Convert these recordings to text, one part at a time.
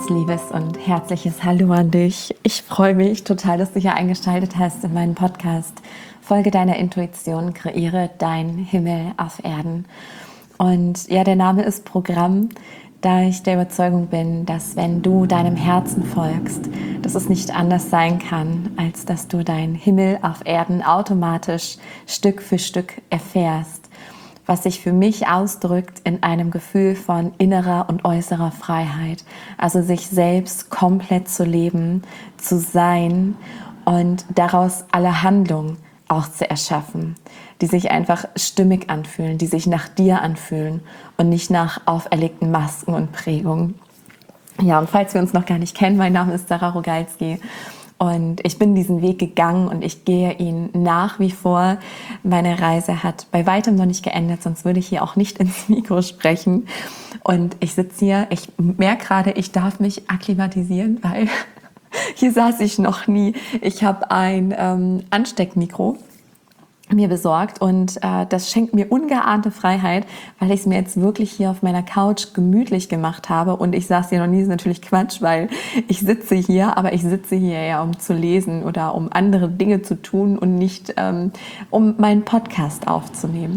ganz liebes und herzliches Hallo an dich. Ich freue mich total, dass du hier eingeschaltet hast in meinen Podcast. Folge deiner Intuition, kreiere dein Himmel auf Erden. Und ja, der Name ist Programm, da ich der Überzeugung bin, dass wenn du deinem Herzen folgst, dass es nicht anders sein kann, als dass du dein Himmel auf Erden automatisch Stück für Stück erfährst, was sich für mich ausdrückt in einem Gefühl von innerer und äußerer Freiheit. Also sich selbst komplett zu leben, zu sein und daraus alle Handlungen auch zu erschaffen, die sich einfach stimmig anfühlen, die sich nach dir anfühlen und nicht nach auferlegten Masken und Prägungen. Ja, und falls wir uns noch gar nicht kennen, mein Name ist Sarah Rogalski und ich bin diesen Weg gegangen und ich gehe ihn nach wie vor. Meine Reise hat bei weitem noch nicht geendet, sonst würde ich hier auch nicht ins Mikro sprechen. Und ich sitze hier, ich merke gerade, ich darf mich akklimatisieren, weil hier saß ich noch nie. Ich habe ein Ansteckmikro mir besorgt und das schenkt mir ungeahnte Freiheit, weil ich es mir jetzt wirklich hier auf meiner Couch gemütlich gemacht habe und ich saß hier noch nie, das ist natürlich Quatsch, weil ich sitze hier, aber ich sitze hier ja, um zu lesen oder um andere Dinge zu tun und nicht um meinen Podcast aufzunehmen.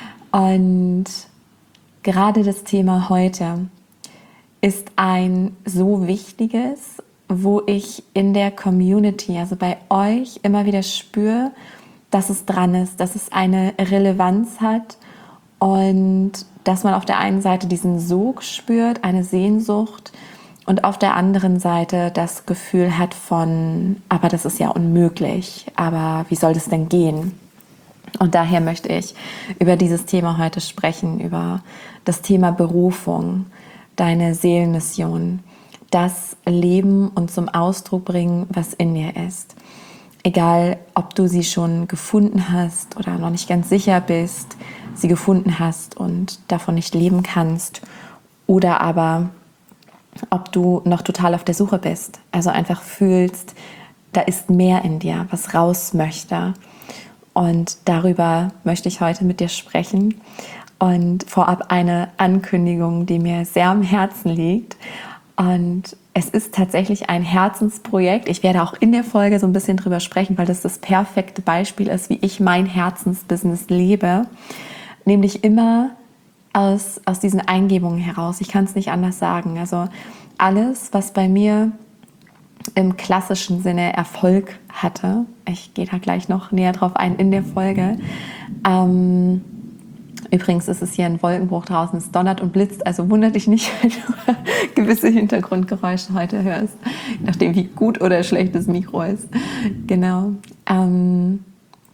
Und gerade das Thema heute ist ein so wichtiges, wo ich in der Community, also bei euch, immer wieder spüre, dass es dran ist, dass es eine Relevanz hat und dass man auf der einen Seite diesen Sog spürt, eine Sehnsucht und auf der anderen Seite das Gefühl hat von, aber das ist ja unmöglich, aber wie soll das denn gehen? Und daher möchte ich über dieses Thema heute sprechen, über das Thema Berufung, deine Seelenmission, das Leben und zum Ausdruck bringen, was in dir ist. Egal, ob du sie schon gefunden hast oder noch nicht ganz sicher bist, sie gefunden hast und davon nicht leben kannst, oder aber ob du noch total auf der Suche bist, also einfach fühlst, da ist mehr in dir, was raus möchte. Und darüber möchte ich heute mit dir sprechen. Und vorab eine Ankündigung, die mir sehr am Herzen liegt. Und es ist tatsächlich ein Herzensprojekt. Ich werde auch in der Folge so ein bisschen drüber sprechen, weil das perfekte Beispiel ist, wie ich mein Herzensbusiness lebe. Nämlich immer aus diesen Eingebungen heraus. Ich kann es nicht anders sagen. Also alles, was bei mir im klassischen Sinne Erfolg hatte, ich gehe da gleich noch näher drauf ein in der Folge, übrigens ist es hier ein Wolkenbruch draußen, es donnert und blitzt, also wundert dich nicht, wenn du gewisse Hintergrundgeräusche heute hörst, je nachdem wie gut oder schlecht das Mikro ist. Genau. Und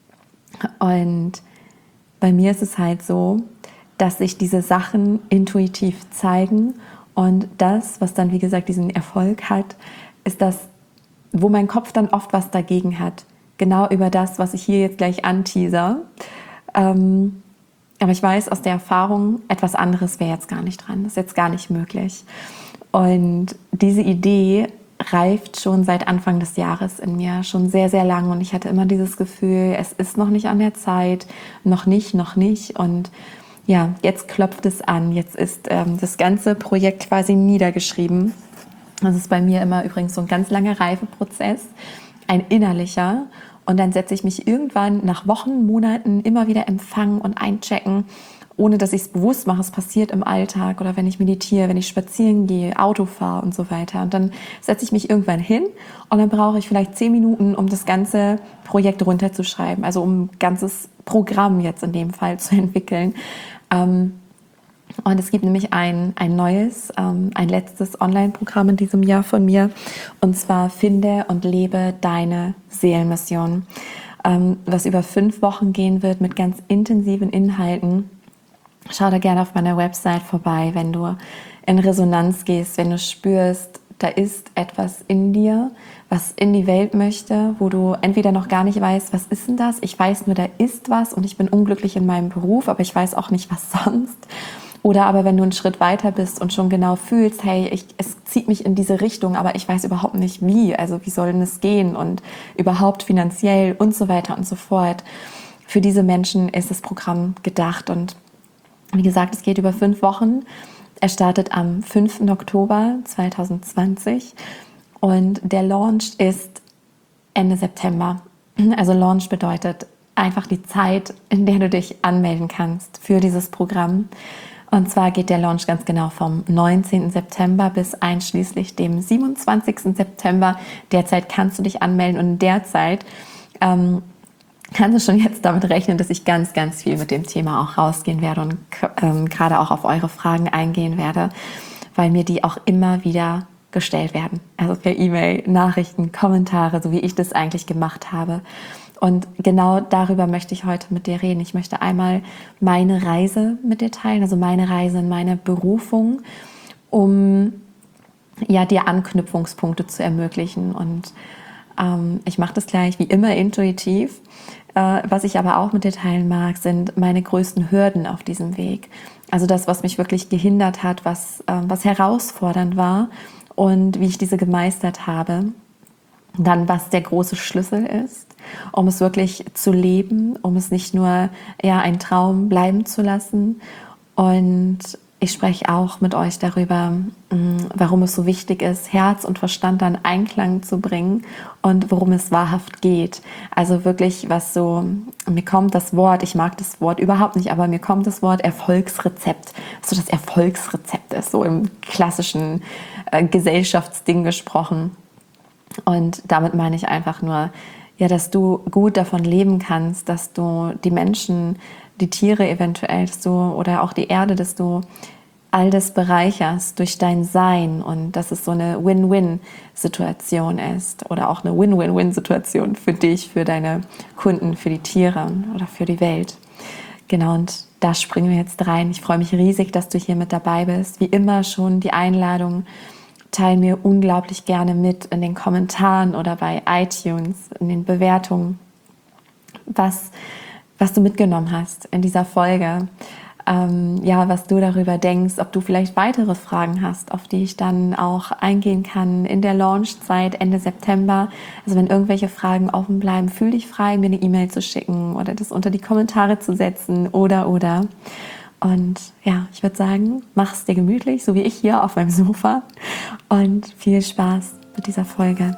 bei mir ist es halt so, dass sich diese Sachen intuitiv zeigen und das, was dann wie gesagt diesen Erfolg hat, ist das, wo mein Kopf dann oft was dagegen hat. Genau über das, was ich hier jetzt gleich anteaser. Aber ich weiß aus der Erfahrung, etwas anderes wäre jetzt gar nicht dran. Das ist jetzt gar nicht möglich. Und diese Idee reift schon seit Anfang des Jahres in mir, schon sehr, sehr lang. Und ich hatte immer dieses Gefühl, es ist noch nicht an der Zeit, noch nicht. Und ja, jetzt klopft es an. Jetzt ist das ganze Projekt quasi niedergeschrieben. Das ist bei mir immer übrigens so ein ganz langer Reifeprozess, ein innerlicher. Und dann setze ich mich irgendwann nach Wochen, Monaten immer wieder empfangen und einchecken, ohne dass ich es bewusst mache. Es passiert im Alltag oder wenn ich meditiere, wenn ich spazieren gehe, Auto fahre und so weiter. Und dann setze ich mich irgendwann hin und dann brauche ich vielleicht 10 Minuten, um das ganze Projekt runterzuschreiben. Also um ein ganzes Programm jetzt in dem Fall zu entwickeln. Und es gibt nämlich ein neues, ein letztes Online-Programm in diesem Jahr von mir. Und zwar Finde und lebe deine Seelenmission. Was über 5 Wochen gehen wird mit ganz intensiven Inhalten. Schau da gerne auf meiner Website vorbei, wenn du in Resonanz gehst, wenn du spürst, da ist etwas in dir, was in die Welt möchte, wo du entweder noch gar nicht weißt, was ist denn das? Ich weiß nur, da ist was und ich bin unglücklich in meinem Beruf, aber ich weiß auch nicht, was sonst. Oder aber wenn du einen Schritt weiter bist und schon genau fühlst, hey, es zieht mich in diese Richtung, aber ich weiß überhaupt nicht wie, also wie soll denn es gehen und überhaupt finanziell und so weiter und so fort. Für diese Menschen ist das Programm gedacht und wie gesagt, es geht über 5 Wochen Er startet am 5. Oktober 2020 und der Launch ist Ende September. Also Launch bedeutet einfach die Zeit, in der du dich anmelden kannst für dieses Programm. Und zwar geht der Launch ganz genau vom 19. September bis einschließlich dem 27. September. Derzeit kannst du dich anmelden und derzeit kannst du schon jetzt damit rechnen, dass ich ganz, ganz viel mit dem Thema auch rausgehen werde und gerade auch auf eure Fragen eingehen werde, weil mir die auch immer wieder gestellt werden. Also per E-Mail, Nachrichten, Kommentare, so wie ich das eigentlich gemacht habe. Und genau darüber möchte ich heute mit dir reden. Ich möchte einmal meine Reise mit dir teilen, also meine Reise in meine Berufung, um dir Anknüpfungspunkte zu ermöglichen. Und ich mache das gleich wie immer intuitiv. Was ich aber auch mit dir teilen mag, sind meine größten Hürden auf diesem Weg. Also das, was mich wirklich gehindert hat, was herausfordernd war und wie ich diese gemeistert habe. Dann, was der große Schlüssel ist, um es wirklich zu leben, um es nicht nur ein Traum bleiben zu lassen. Und ich spreche auch mit euch darüber, warum es so wichtig ist, Herz und Verstand dann Einklang zu bringen und worum es wahrhaft geht. Also wirklich, mir kommt das Wort, ich mag das Wort überhaupt nicht, aber mir kommt das Wort Erfolgsrezept, so das Erfolgsrezept ist, so im klassischen Gesellschaftsding gesprochen. Und damit meine ich einfach nur, dass du gut davon leben kannst, dass du die Menschen, die Tiere eventuell, oder auch die Erde, dass du all das bereicherst durch dein Sein und dass es so eine Win-Win-Situation ist oder auch eine Win-Win-Win-Situation für dich, für deine Kunden, für die Tiere oder für die Welt. Genau, und da springen wir jetzt rein. Ich freue mich riesig, dass du hier mit dabei bist. Wie immer schon die Einladung, teile mir unglaublich gerne mit in den Kommentaren oder bei iTunes, in den Bewertungen, was du mitgenommen hast in dieser Folge. Was du darüber denkst, ob du vielleicht weitere Fragen hast, auf die ich dann auch eingehen kann in der Launchzeit Ende September. Also wenn irgendwelche Fragen offen bleiben, fühl dich frei, mir eine E-Mail zu schicken oder das unter die Kommentare zu setzen oder. Und ich würde sagen, mach es dir gemütlich, so wie ich hier auf meinem Sofa. Und viel Spaß mit dieser Folge.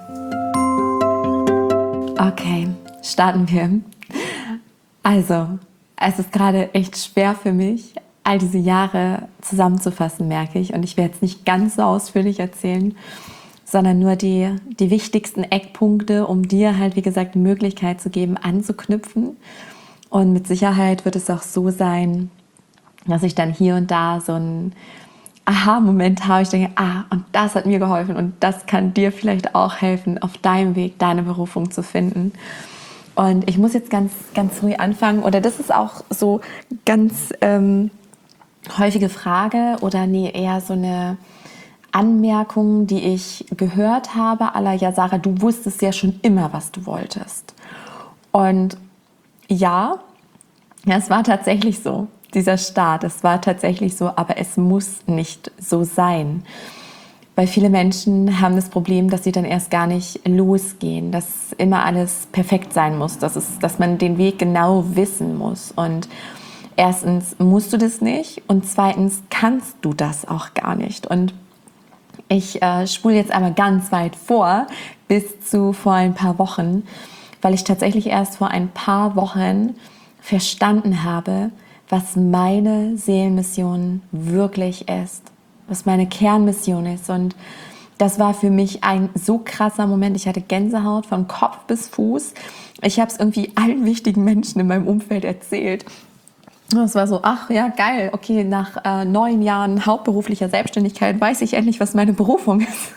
Okay, starten wir. Also, es ist gerade echt schwer für mich, all diese Jahre zusammenzufassen, merke ich. Und ich werde jetzt nicht ganz so ausführlich erzählen, sondern nur die wichtigsten Eckpunkte, um dir halt, wie gesagt, die Möglichkeit zu geben, anzuknüpfen. Und mit Sicherheit wird es auch so sein, dass ich dann hier und da so einen Aha-Moment habe. Ich denke, und das hat mir geholfen und das kann dir vielleicht auch helfen, auf deinem Weg deine Berufung zu finden. Und ich muss jetzt ganz, ganz früh anfangen, oder das ist auch so ganz häufige Frage oder eher so eine Anmerkung, die ich gehört habe, ja Sarah, du wusstest ja schon immer, was du wolltest. Und ja, es war tatsächlich so. Dieser Start, es war tatsächlich so, aber es muss nicht so sein. Weil viele Menschen haben das Problem, dass sie dann erst gar nicht losgehen, dass immer alles perfekt sein muss, dass man den Weg genau wissen muss. Und erstens musst du das nicht und zweitens kannst du das auch gar nicht. Und ich spule jetzt einmal ganz weit vor, bis zu vor ein paar Wochen, weil ich tatsächlich erst vor ein paar Wochen verstanden habe, was meine Seelenmission wirklich ist, was meine Kernmission ist. Und das war für mich ein so krasser Moment. Ich hatte Gänsehaut von Kopf bis Fuß. Ich habe es irgendwie allen wichtigen Menschen in meinem Umfeld erzählt. Das war so, geil, okay, nach 9 Jahren hauptberuflicher Selbstständigkeit weiß ich endlich, was meine Berufung ist.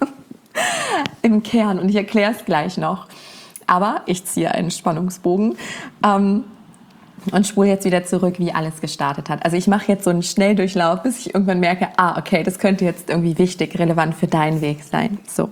Im Kern. Und ich erkläre es gleich noch. Aber ich ziehe einen Spannungsbogen. Und spule jetzt wieder zurück, wie alles gestartet hat. Also ich mache jetzt so einen Schnelldurchlauf, bis ich irgendwann merke, okay, das könnte jetzt irgendwie wichtig, relevant für deinen Weg sein. So.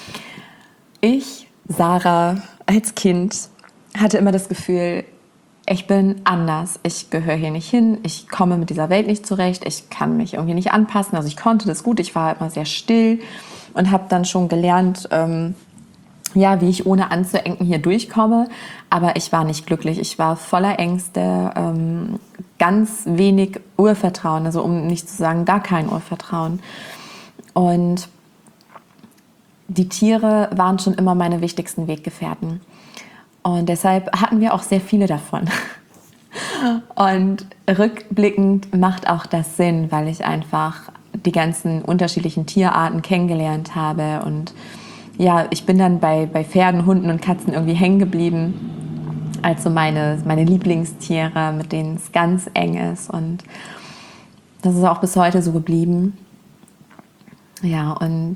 Ich, Sarah, als Kind hatte immer das Gefühl, ich bin anders, ich gehöre hier nicht hin, ich komme mit dieser Welt nicht zurecht, ich kann mich irgendwie nicht anpassen. Also ich konnte das gut, ich war immer sehr still und habe dann schon gelernt, ja, wie ich ohne anzuenken hier durchkomme. Aber ich war nicht glücklich. Ich war voller Ängste, ganz wenig Urvertrauen, also um nicht zu sagen gar kein Urvertrauen. Und die Tiere waren schon immer meine wichtigsten Weggefährten. Und deshalb hatten wir auch sehr viele davon. Und rückblickend macht auch das Sinn, weil ich einfach die ganzen unterschiedlichen Tierarten kennengelernt habe. Und ja, ich bin dann bei Pferden, Hunden und Katzen irgendwie hängen geblieben. Also meine Lieblingstiere, mit denen es ganz eng ist. Und das ist auch bis heute so geblieben. Ja, und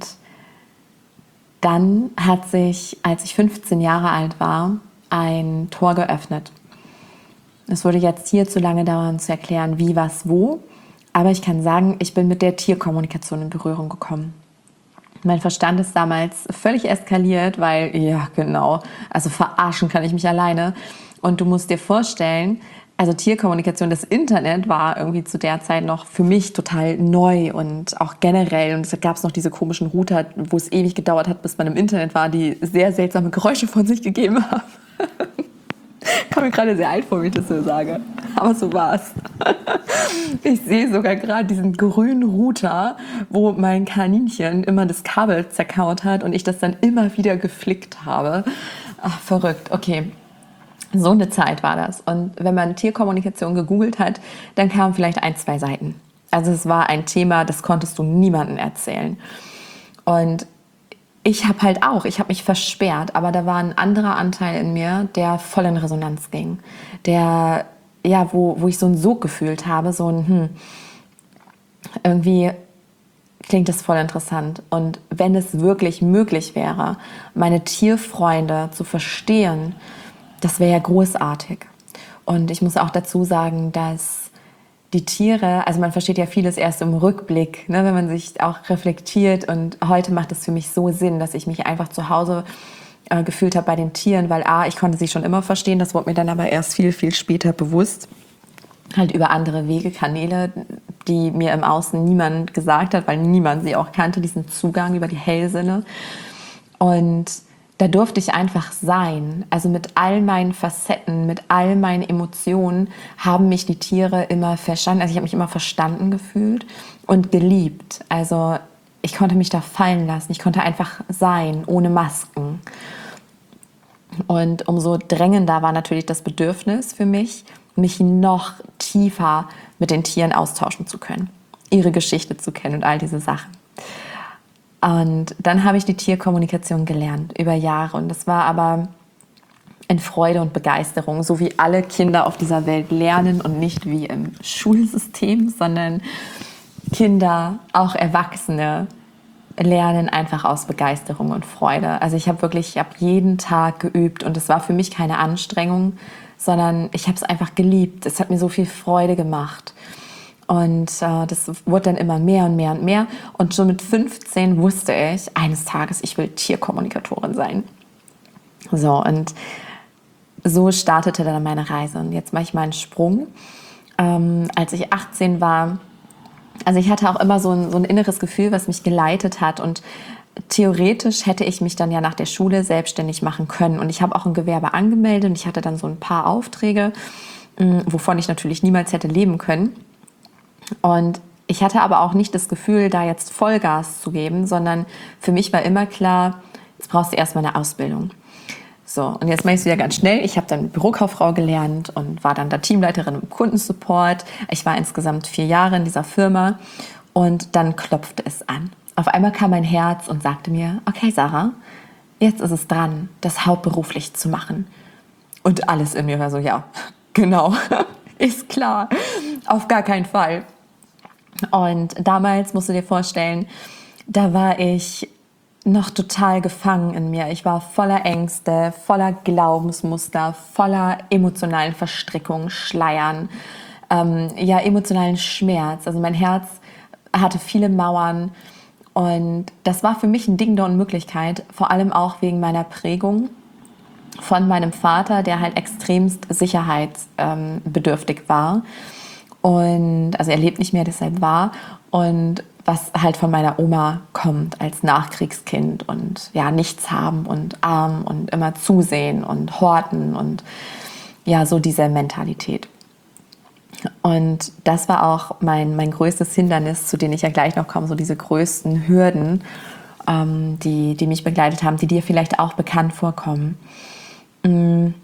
dann hat sich, als ich 15 Jahre alt war, ein Tor geöffnet. Es würde jetzt hier zu lange dauern, zu erklären, wie, was, wo. Aber ich kann sagen, ich bin mit der Tierkommunikation in Berührung gekommen. Mein Verstand ist damals völlig eskaliert, weil, ja genau, also verarschen kann ich mich alleine. Und du musst dir vorstellen, also Tierkommunikation, das Internet war irgendwie zu der Zeit noch für mich total neu und auch generell. Und es gab noch diese komischen Router, wo es ewig gedauert hat, bis man im Internet war, die sehr seltsame Geräusche von sich gegeben haben. Ich komme mir gerade sehr alt vor, wie ich das so sage. Aber so war's. Ich sehe sogar gerade diesen grünen Router, wo mein Kaninchen immer das Kabel zerkaut hat und ich das dann immer wieder geflickt habe. Ach, verrückt. Okay. So eine Zeit war das. Und wenn man Tierkommunikation gegoogelt hat, dann kamen vielleicht 1, 2 Seiten. Also es war ein Thema, das konntest du niemandem erzählen. Und ich habe mich versperrt, aber da war ein anderer Anteil in mir, der voll in Resonanz ging. Der, ja, wo ich so einen Sog gefühlt habe, so ein, irgendwie klingt das voll interessant. Und wenn es wirklich möglich wäre, meine Tierfreunde zu verstehen, das wäre ja großartig. Und ich muss auch dazu sagen, dass die Tiere, also man versteht ja vieles erst im Rückblick, ne, wenn man sich auch reflektiert. Und heute macht es für mich so Sinn, dass ich mich einfach zu Hause gefühlt habe bei den Tieren, weil ich konnte sie schon immer verstehen, das wurde mir dann aber erst viel, viel später bewusst. Halt über andere Wege, Kanäle, die mir im Außen niemand gesagt hat, weil niemand sie auch kannte, diesen Zugang über die Hellsinne. Und da durfte ich einfach sein. Also mit all meinen Facetten, mit all meinen Emotionen haben mich die Tiere immer verstanden. Also ich habe mich immer verstanden gefühlt und geliebt. Also ich konnte mich da fallen lassen. Ich konnte einfach sein, ohne Masken. Und umso drängender war natürlich das Bedürfnis für mich, mich noch tiefer mit den Tieren austauschen zu können, ihre Geschichte zu kennen und all diese Sachen. Und dann habe ich die Tierkommunikation gelernt über Jahre. Und das war aber in Freude und Begeisterung, so wie alle Kinder auf dieser Welt lernen und nicht wie im Schulsystem, sondern Kinder, auch Erwachsene, lernen einfach aus Begeisterung und Freude. Also ich habe jeden Tag geübt und es war für mich keine Anstrengung, sondern ich habe es einfach geliebt. Es hat mir so viel Freude gemacht. Und das wurde dann immer mehr und mehr und mehr. Und schon mit 15 wusste ich, eines Tages, ich will Tierkommunikatorin sein. So, und so startete dann meine Reise. Und jetzt mache ich mal einen Sprung. Als ich 18 war, also ich hatte auch immer so ein inneres Gefühl, was mich geleitet hat. Und theoretisch hätte ich mich dann ja nach der Schule selbstständig machen können. Und ich habe auch ein Gewerbe angemeldet und ich hatte dann so ein paar Aufträge, wovon ich natürlich niemals hätte leben können. Und ich hatte aber auch nicht das Gefühl, da jetzt Vollgas zu geben, sondern für mich war immer klar, jetzt brauchst du erstmal eine Ausbildung. So, und jetzt mache ich es wieder ganz schnell. Ich habe dann Bürokauffrau gelernt und war dann da Teamleiterin im Kundensupport. Ich war insgesamt 4 Jahre in dieser Firma und dann klopfte es an. Auf einmal kam mein Herz und sagte mir, okay Sarah, jetzt ist es dran, das hauptberuflich zu machen. Und alles in mir war so, ja, genau, ist klar, auf gar keinen Fall. Und damals, musst du dir vorstellen, da war ich noch total gefangen in mir. Ich war voller Ängste, voller Glaubensmuster, voller emotionalen Verstrickungen, Schleiern, emotionalen Schmerz. Also mein Herz hatte viele Mauern und das war für mich ein Ding der Unmöglichkeit, vor allem auch wegen meiner Prägung von meinem Vater, der halt extremst sicherheitsbedürftig war. Und also er lebt nicht mehr, deshalb war. Und was halt von meiner Oma kommt als Nachkriegskind und ja, nichts haben und arm und immer zusehen und horten und ja, so diese Mentalität. Und das war auch mein größtes Hindernis, zu denen ich ja gleich noch komme, so diese größten Hürden, die mich begleitet haben, die dir vielleicht auch bekannt vorkommen. Und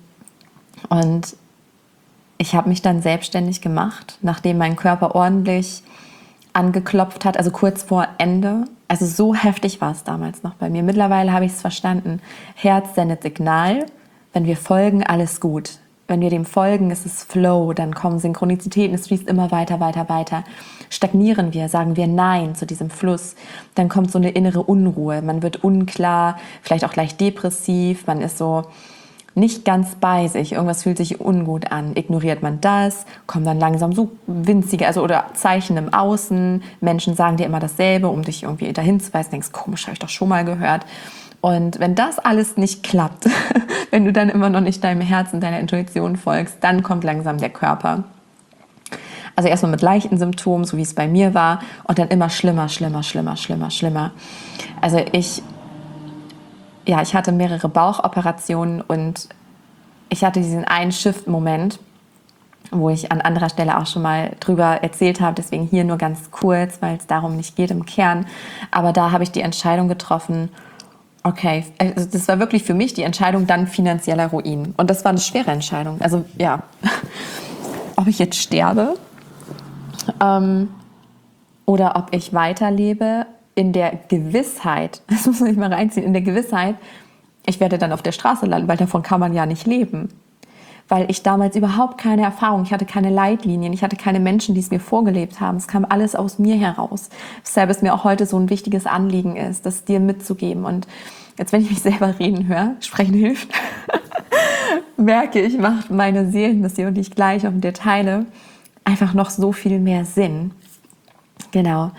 ich habe mich dann selbstständig gemacht, nachdem mein Körper ordentlich angeklopft hat, also kurz vor Ende. Also so heftig war es damals noch bei mir. Mittlerweile habe ich es verstanden. Herz sendet Signal, wenn wir folgen, alles gut. Wenn wir dem folgen, ist es Flow, dann kommen Synchronizitäten, es fließt immer weiter, weiter, weiter. Stagnieren wir, sagen wir Nein zu diesem Fluss, dann kommt so eine innere Unruhe. Man wird unklar, vielleicht auch leicht depressiv, man ist so nicht ganz bei sich, irgendwas fühlt sich ungut an. Ignoriert man das, kommen dann langsam so winzige, oder Zeichen im Außen. Menschen sagen dir immer dasselbe, um dich irgendwie dahin zu weisen. Denkst, komisch, habe ich doch schon mal gehört. Und wenn das alles nicht klappt, wenn du dann immer noch nicht deinem Herzen, deiner Intuition folgst, dann kommt langsam der Körper. Also erstmal mit leichten Symptomen, so wie es bei mir war, und dann immer schlimmer, schlimmer, schlimmer, schlimmer, schlimmer. Also ich hatte mehrere Bauchoperationen und ich hatte diesen einen Shift-Moment, wo ich an anderer Stelle auch schon mal drüber erzählt habe, deswegen hier nur ganz kurz, weil es darum nicht geht im Kern. Aber da habe ich die Entscheidung getroffen, okay, also das war wirklich für mich die Entscheidung, dann finanzieller Ruin. Und das war eine schwere Entscheidung. Also ja, ob ich jetzt sterbe oder ob ich weiterlebe in der Gewissheit, das muss man sich mal reinziehen, in der Gewissheit, ich werde dann auf der Straße landen, weil davon kann man ja nicht leben. Weil ich damals überhaupt keine Erfahrung, ich hatte keine Leitlinien, ich hatte keine Menschen, die es mir vorgelebt haben. Es kam alles aus mir heraus. Weshalb es mir auch heute so ein wichtiges Anliegen ist, das dir mitzugeben. Und jetzt, wenn ich mich selber reden höre, sprechen hilft, merke ich, macht meine Seelenmission, die ich gleich auf dir teile, einfach noch so viel mehr Sinn. Genau.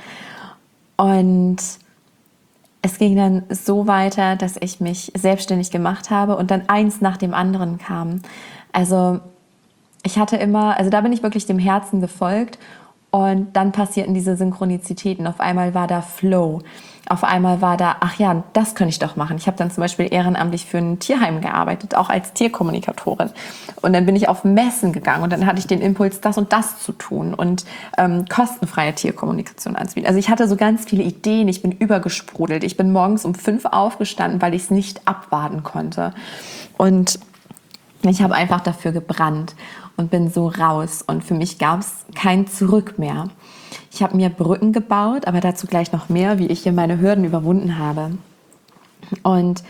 Und es ging dann so weiter, dass ich mich selbstständig gemacht habe und dann eins nach dem anderen kam. Also ich hatte immer, also da bin ich wirklich dem Herzen gefolgt und dann passierten diese Synchronizitäten. Auf einmal war da Flow. Auf einmal war da, ach ja, das könnte ich doch machen. Ich habe dann zum Beispiel ehrenamtlich für ein Tierheim gearbeitet, auch als Tierkommunikatorin. Und dann bin ich auf Messen gegangen und dann hatte ich den Impuls, das und das zu tun und kostenfreie Tierkommunikation anzubieten. Also ich hatte so ganz viele Ideen, ich bin übergesprudelt. Ich bin morgens um 5 aufgestanden, weil ich es nicht abwarten konnte. Und ich habe einfach dafür gebrannt und bin so raus. Und für mich gab es kein Zurück mehr. Ich habe mir Brücken gebaut, aber dazu gleich noch mehr, wie ich hier meine Hürden überwunden habe. Und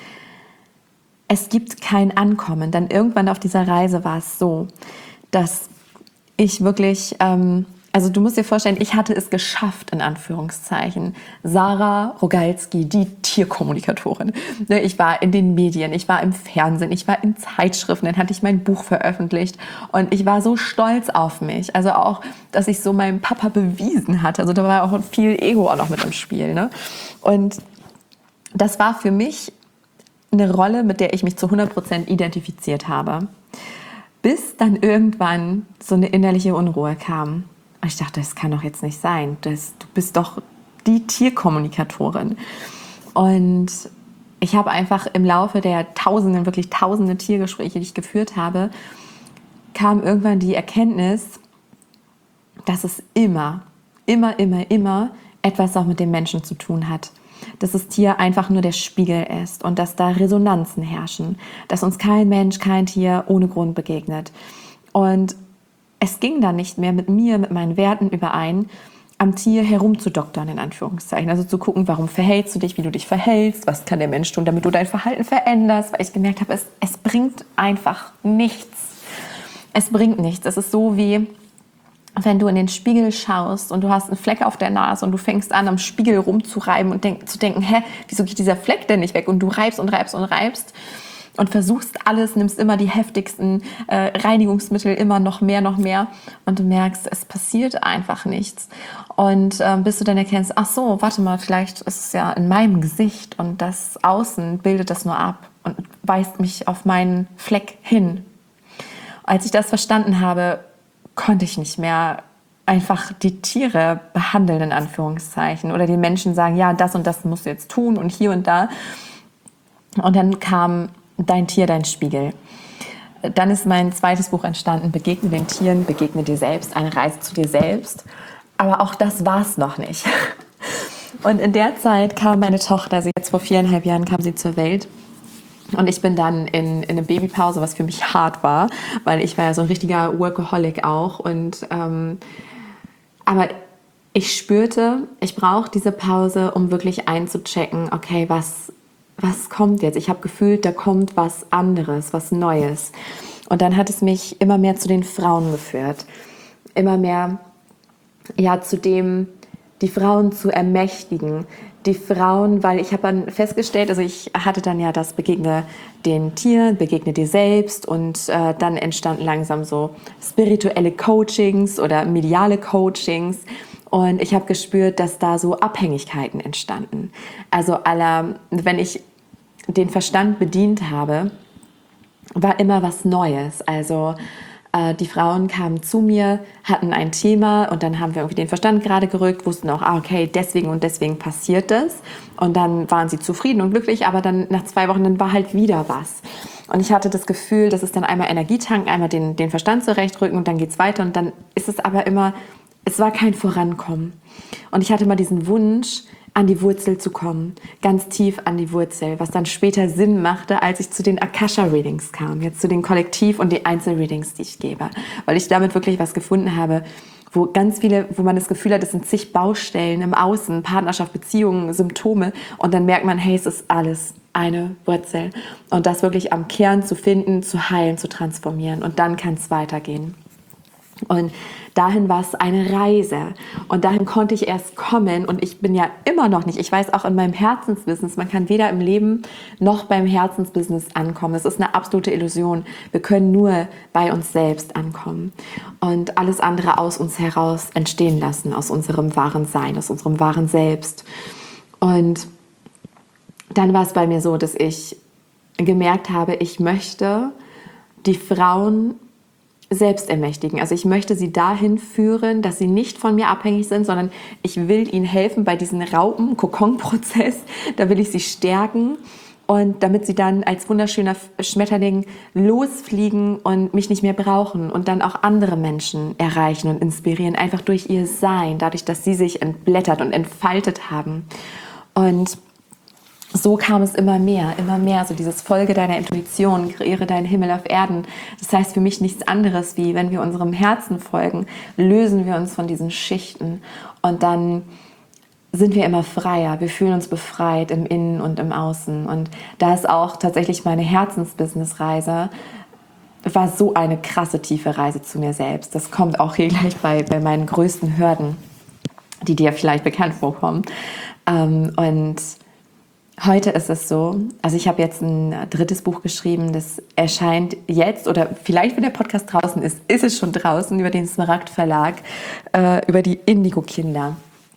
es gibt kein Ankommen. Dann irgendwann auf dieser Reise war es so, dass ich wirklich, also du musst dir vorstellen, ich hatte es geschafft, in Anführungszeichen. Sarah Rogalski, die Tierkommunikatorin. Ich war in den Medien, ich war im Fernsehen, ich war in Zeitschriften, dann hatte ich mein Buch veröffentlicht und ich war so stolz auf mich. Also auch, dass ich so meinem Papa bewiesen hatte. Also da war auch viel Ego auch noch mit im Spiel. Ne? Und das war für mich eine Rolle, mit der ich mich zu 100% identifiziert habe. Bis dann irgendwann so eine innerliche Unruhe kam. Ich dachte, das kann doch jetzt nicht sein. Du bist doch die Tierkommunikatorin. Und ich habe einfach im Laufe der wirklich tausende Tiergespräche, die ich geführt habe, kam irgendwann die Erkenntnis, dass es immer etwas auch mit dem Menschen zu tun hat. Dass das Tier einfach nur der Spiegel ist und dass da Resonanzen herrschen. Dass uns kein Mensch, kein Tier ohne Grund begegnet. Und es ging dann nicht mehr mit mir, mit meinen Werten überein, am Tier herumzudoktern, in Anführungszeichen. Also zu gucken, warum verhältst du dich, wie du dich verhältst, was kann der Mensch tun, damit du dein Verhalten veränderst, weil ich gemerkt habe, es bringt einfach nichts. Es bringt nichts. Es ist so wie, wenn du in den Spiegel schaust und du hast einen Fleck auf der Nase und du fängst an, am Spiegel rumzureiben und zu denken, wieso geht dieser Fleck denn nicht weg? Und du reibst und reibst und reibst. Und versuchst alles, nimmst immer die heftigsten Reinigungsmittel, immer noch mehr. Und du merkst, es passiert einfach nichts. Und bis du dann erkennst, ach so, warte mal, vielleicht ist es ja in meinem Gesicht und das Außen bildet das nur ab und weist mich auf meinen Fleck hin. Als ich das verstanden habe, konnte ich nicht mehr. einfach die Tiere behandeln, in Anführungszeichen, oder den Menschen sagen, ja, das und das musst du jetzt tun und hier und da. Und dann kam Dein Tier, dein Spiegel. Dann ist mein zweites Buch entstanden, Begegne den Tieren, begegne dir selbst, eine Reise zu dir selbst. Aber auch das war es noch nicht. Und in der Zeit kam meine Tochter, also jetzt vor 4,5 Jahren kam sie zur Welt. Und ich bin dann in eine Babypause, was für mich hart war, weil ich war ja so ein richtiger Workaholic auch. Aber ich spürte, ich brauche diese Pause, um wirklich einzuchecken, okay, was kommt jetzt? Ich habe gefühlt, da kommt was anderes, was Neues. Und dann hat es mich immer mehr zu den Frauen geführt. Immer mehr zu dem, die Frauen zu ermächtigen. Die Frauen, weil ich habe dann festgestellt, also ich hatte dann ja das Begegne den Tieren, begegne dir selbst und dann entstanden langsam so spirituelle Coachings oder mediale Coachings und ich habe gespürt, dass da so Abhängigkeiten entstanden. Also wenn ich den Verstand bedient habe, war immer was Neues. Also die Frauen kamen zu mir, hatten ein Thema und dann haben wir irgendwie den Verstand gerade gerückt, wussten auch, okay, deswegen und deswegen passiert das. Und dann waren sie zufrieden und glücklich, aber dann nach 2 Wochen, dann war halt wieder was. Und ich hatte das Gefühl, das ist dann einmal Energietanken, einmal den Verstand zurechtrücken und dann geht's weiter. Und dann ist es aber immer, es war kein Vorankommen. Und ich hatte mal diesen Wunsch, an die Wurzel zu kommen, ganz tief an die Wurzel, was dann später Sinn machte, als ich zu den Akasha-Readings kam, jetzt zu den Kollektiv- und den Einzel-Readings, die ich gebe, weil ich damit wirklich was gefunden habe, wo ganz viele, wo man das Gefühl hat, es sind zig Baustellen im Außen, Partnerschaft, Beziehungen, Symptome und dann merkt man, hey, es ist alles eine Wurzel und das wirklich am Kern zu finden, zu heilen, zu transformieren und dann kann es weitergehen. Und dahin war es eine Reise und dahin konnte ich erst kommen und ich bin ja immer noch nicht, ich weiß auch in meinem Herzensbusiness, man kann weder im Leben noch beim Herzensbusiness ankommen. Das ist eine absolute Illusion. Wir können nur bei uns selbst ankommen und alles andere aus uns heraus entstehen lassen, aus unserem wahren Sein, aus unserem wahren Selbst. Und dann war es bei mir so, dass ich gemerkt habe, ich möchte die Frauen selbst ermächtigen. Also ich möchte sie dahin führen, dass sie nicht von mir abhängig sind, sondern ich will ihnen helfen bei diesem Raupen-Kokon-Prozess. Da will ich sie stärken und damit sie dann als wunderschöner Schmetterling losfliegen und mich nicht mehr brauchen und dann auch andere Menschen erreichen und inspirieren, einfach durch ihr Sein, dadurch, dass sie sich entblättert und entfaltet haben. Und so kam es immer mehr, so dieses Folge deiner Intuition, kreiere deinen Himmel auf Erden. Das heißt für mich nichts anderes wie, wenn wir unserem Herzen folgen, lösen wir uns von diesen Schichten und dann sind wir immer freier, wir fühlen uns befreit im Innen und im Außen und da ist auch tatsächlich meine Herzensbusiness-Reise, war so eine krasse, tiefe Reise zu mir selbst. Das kommt auch hier gleich bei meinen größten Hürden, die dir vielleicht bekannt vorkommen und heute ist es so, also ich habe jetzt ein 3. Buch geschrieben, das erscheint jetzt oder vielleicht, wenn der Podcast draußen ist, ist es schon draußen über den Smaragd Verlag, über die Indigo-Kinder.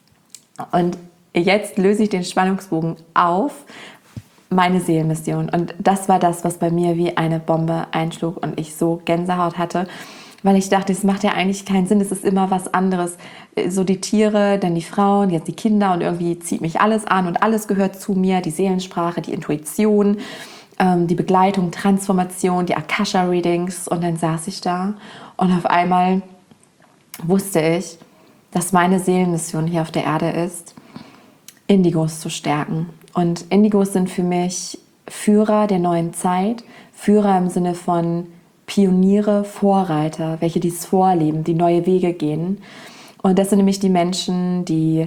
Und jetzt löse ich den Spannungsbogen auf, meine Seelenmission. Und das war das, was bei mir wie eine Bombe einschlug und ich so Gänsehaut hatte, weil ich dachte, es macht ja eigentlich keinen Sinn, es ist immer was anderes. So die Tiere, dann die Frauen, jetzt die Kinder und irgendwie zieht mich alles an und alles gehört zu mir, die Seelensprache, die Intuition, die Begleitung, Transformation, die Akasha-Readings und dann saß ich da und auf einmal wusste ich, dass meine Seelenmission hier auf der Erde ist, Indigos zu stärken. Und Indigos sind für mich Führer der neuen Zeit, Führer im Sinne von Pioniere, Vorreiter, welche dies vorleben, die neue Wege gehen. Und das sind nämlich die Menschen, die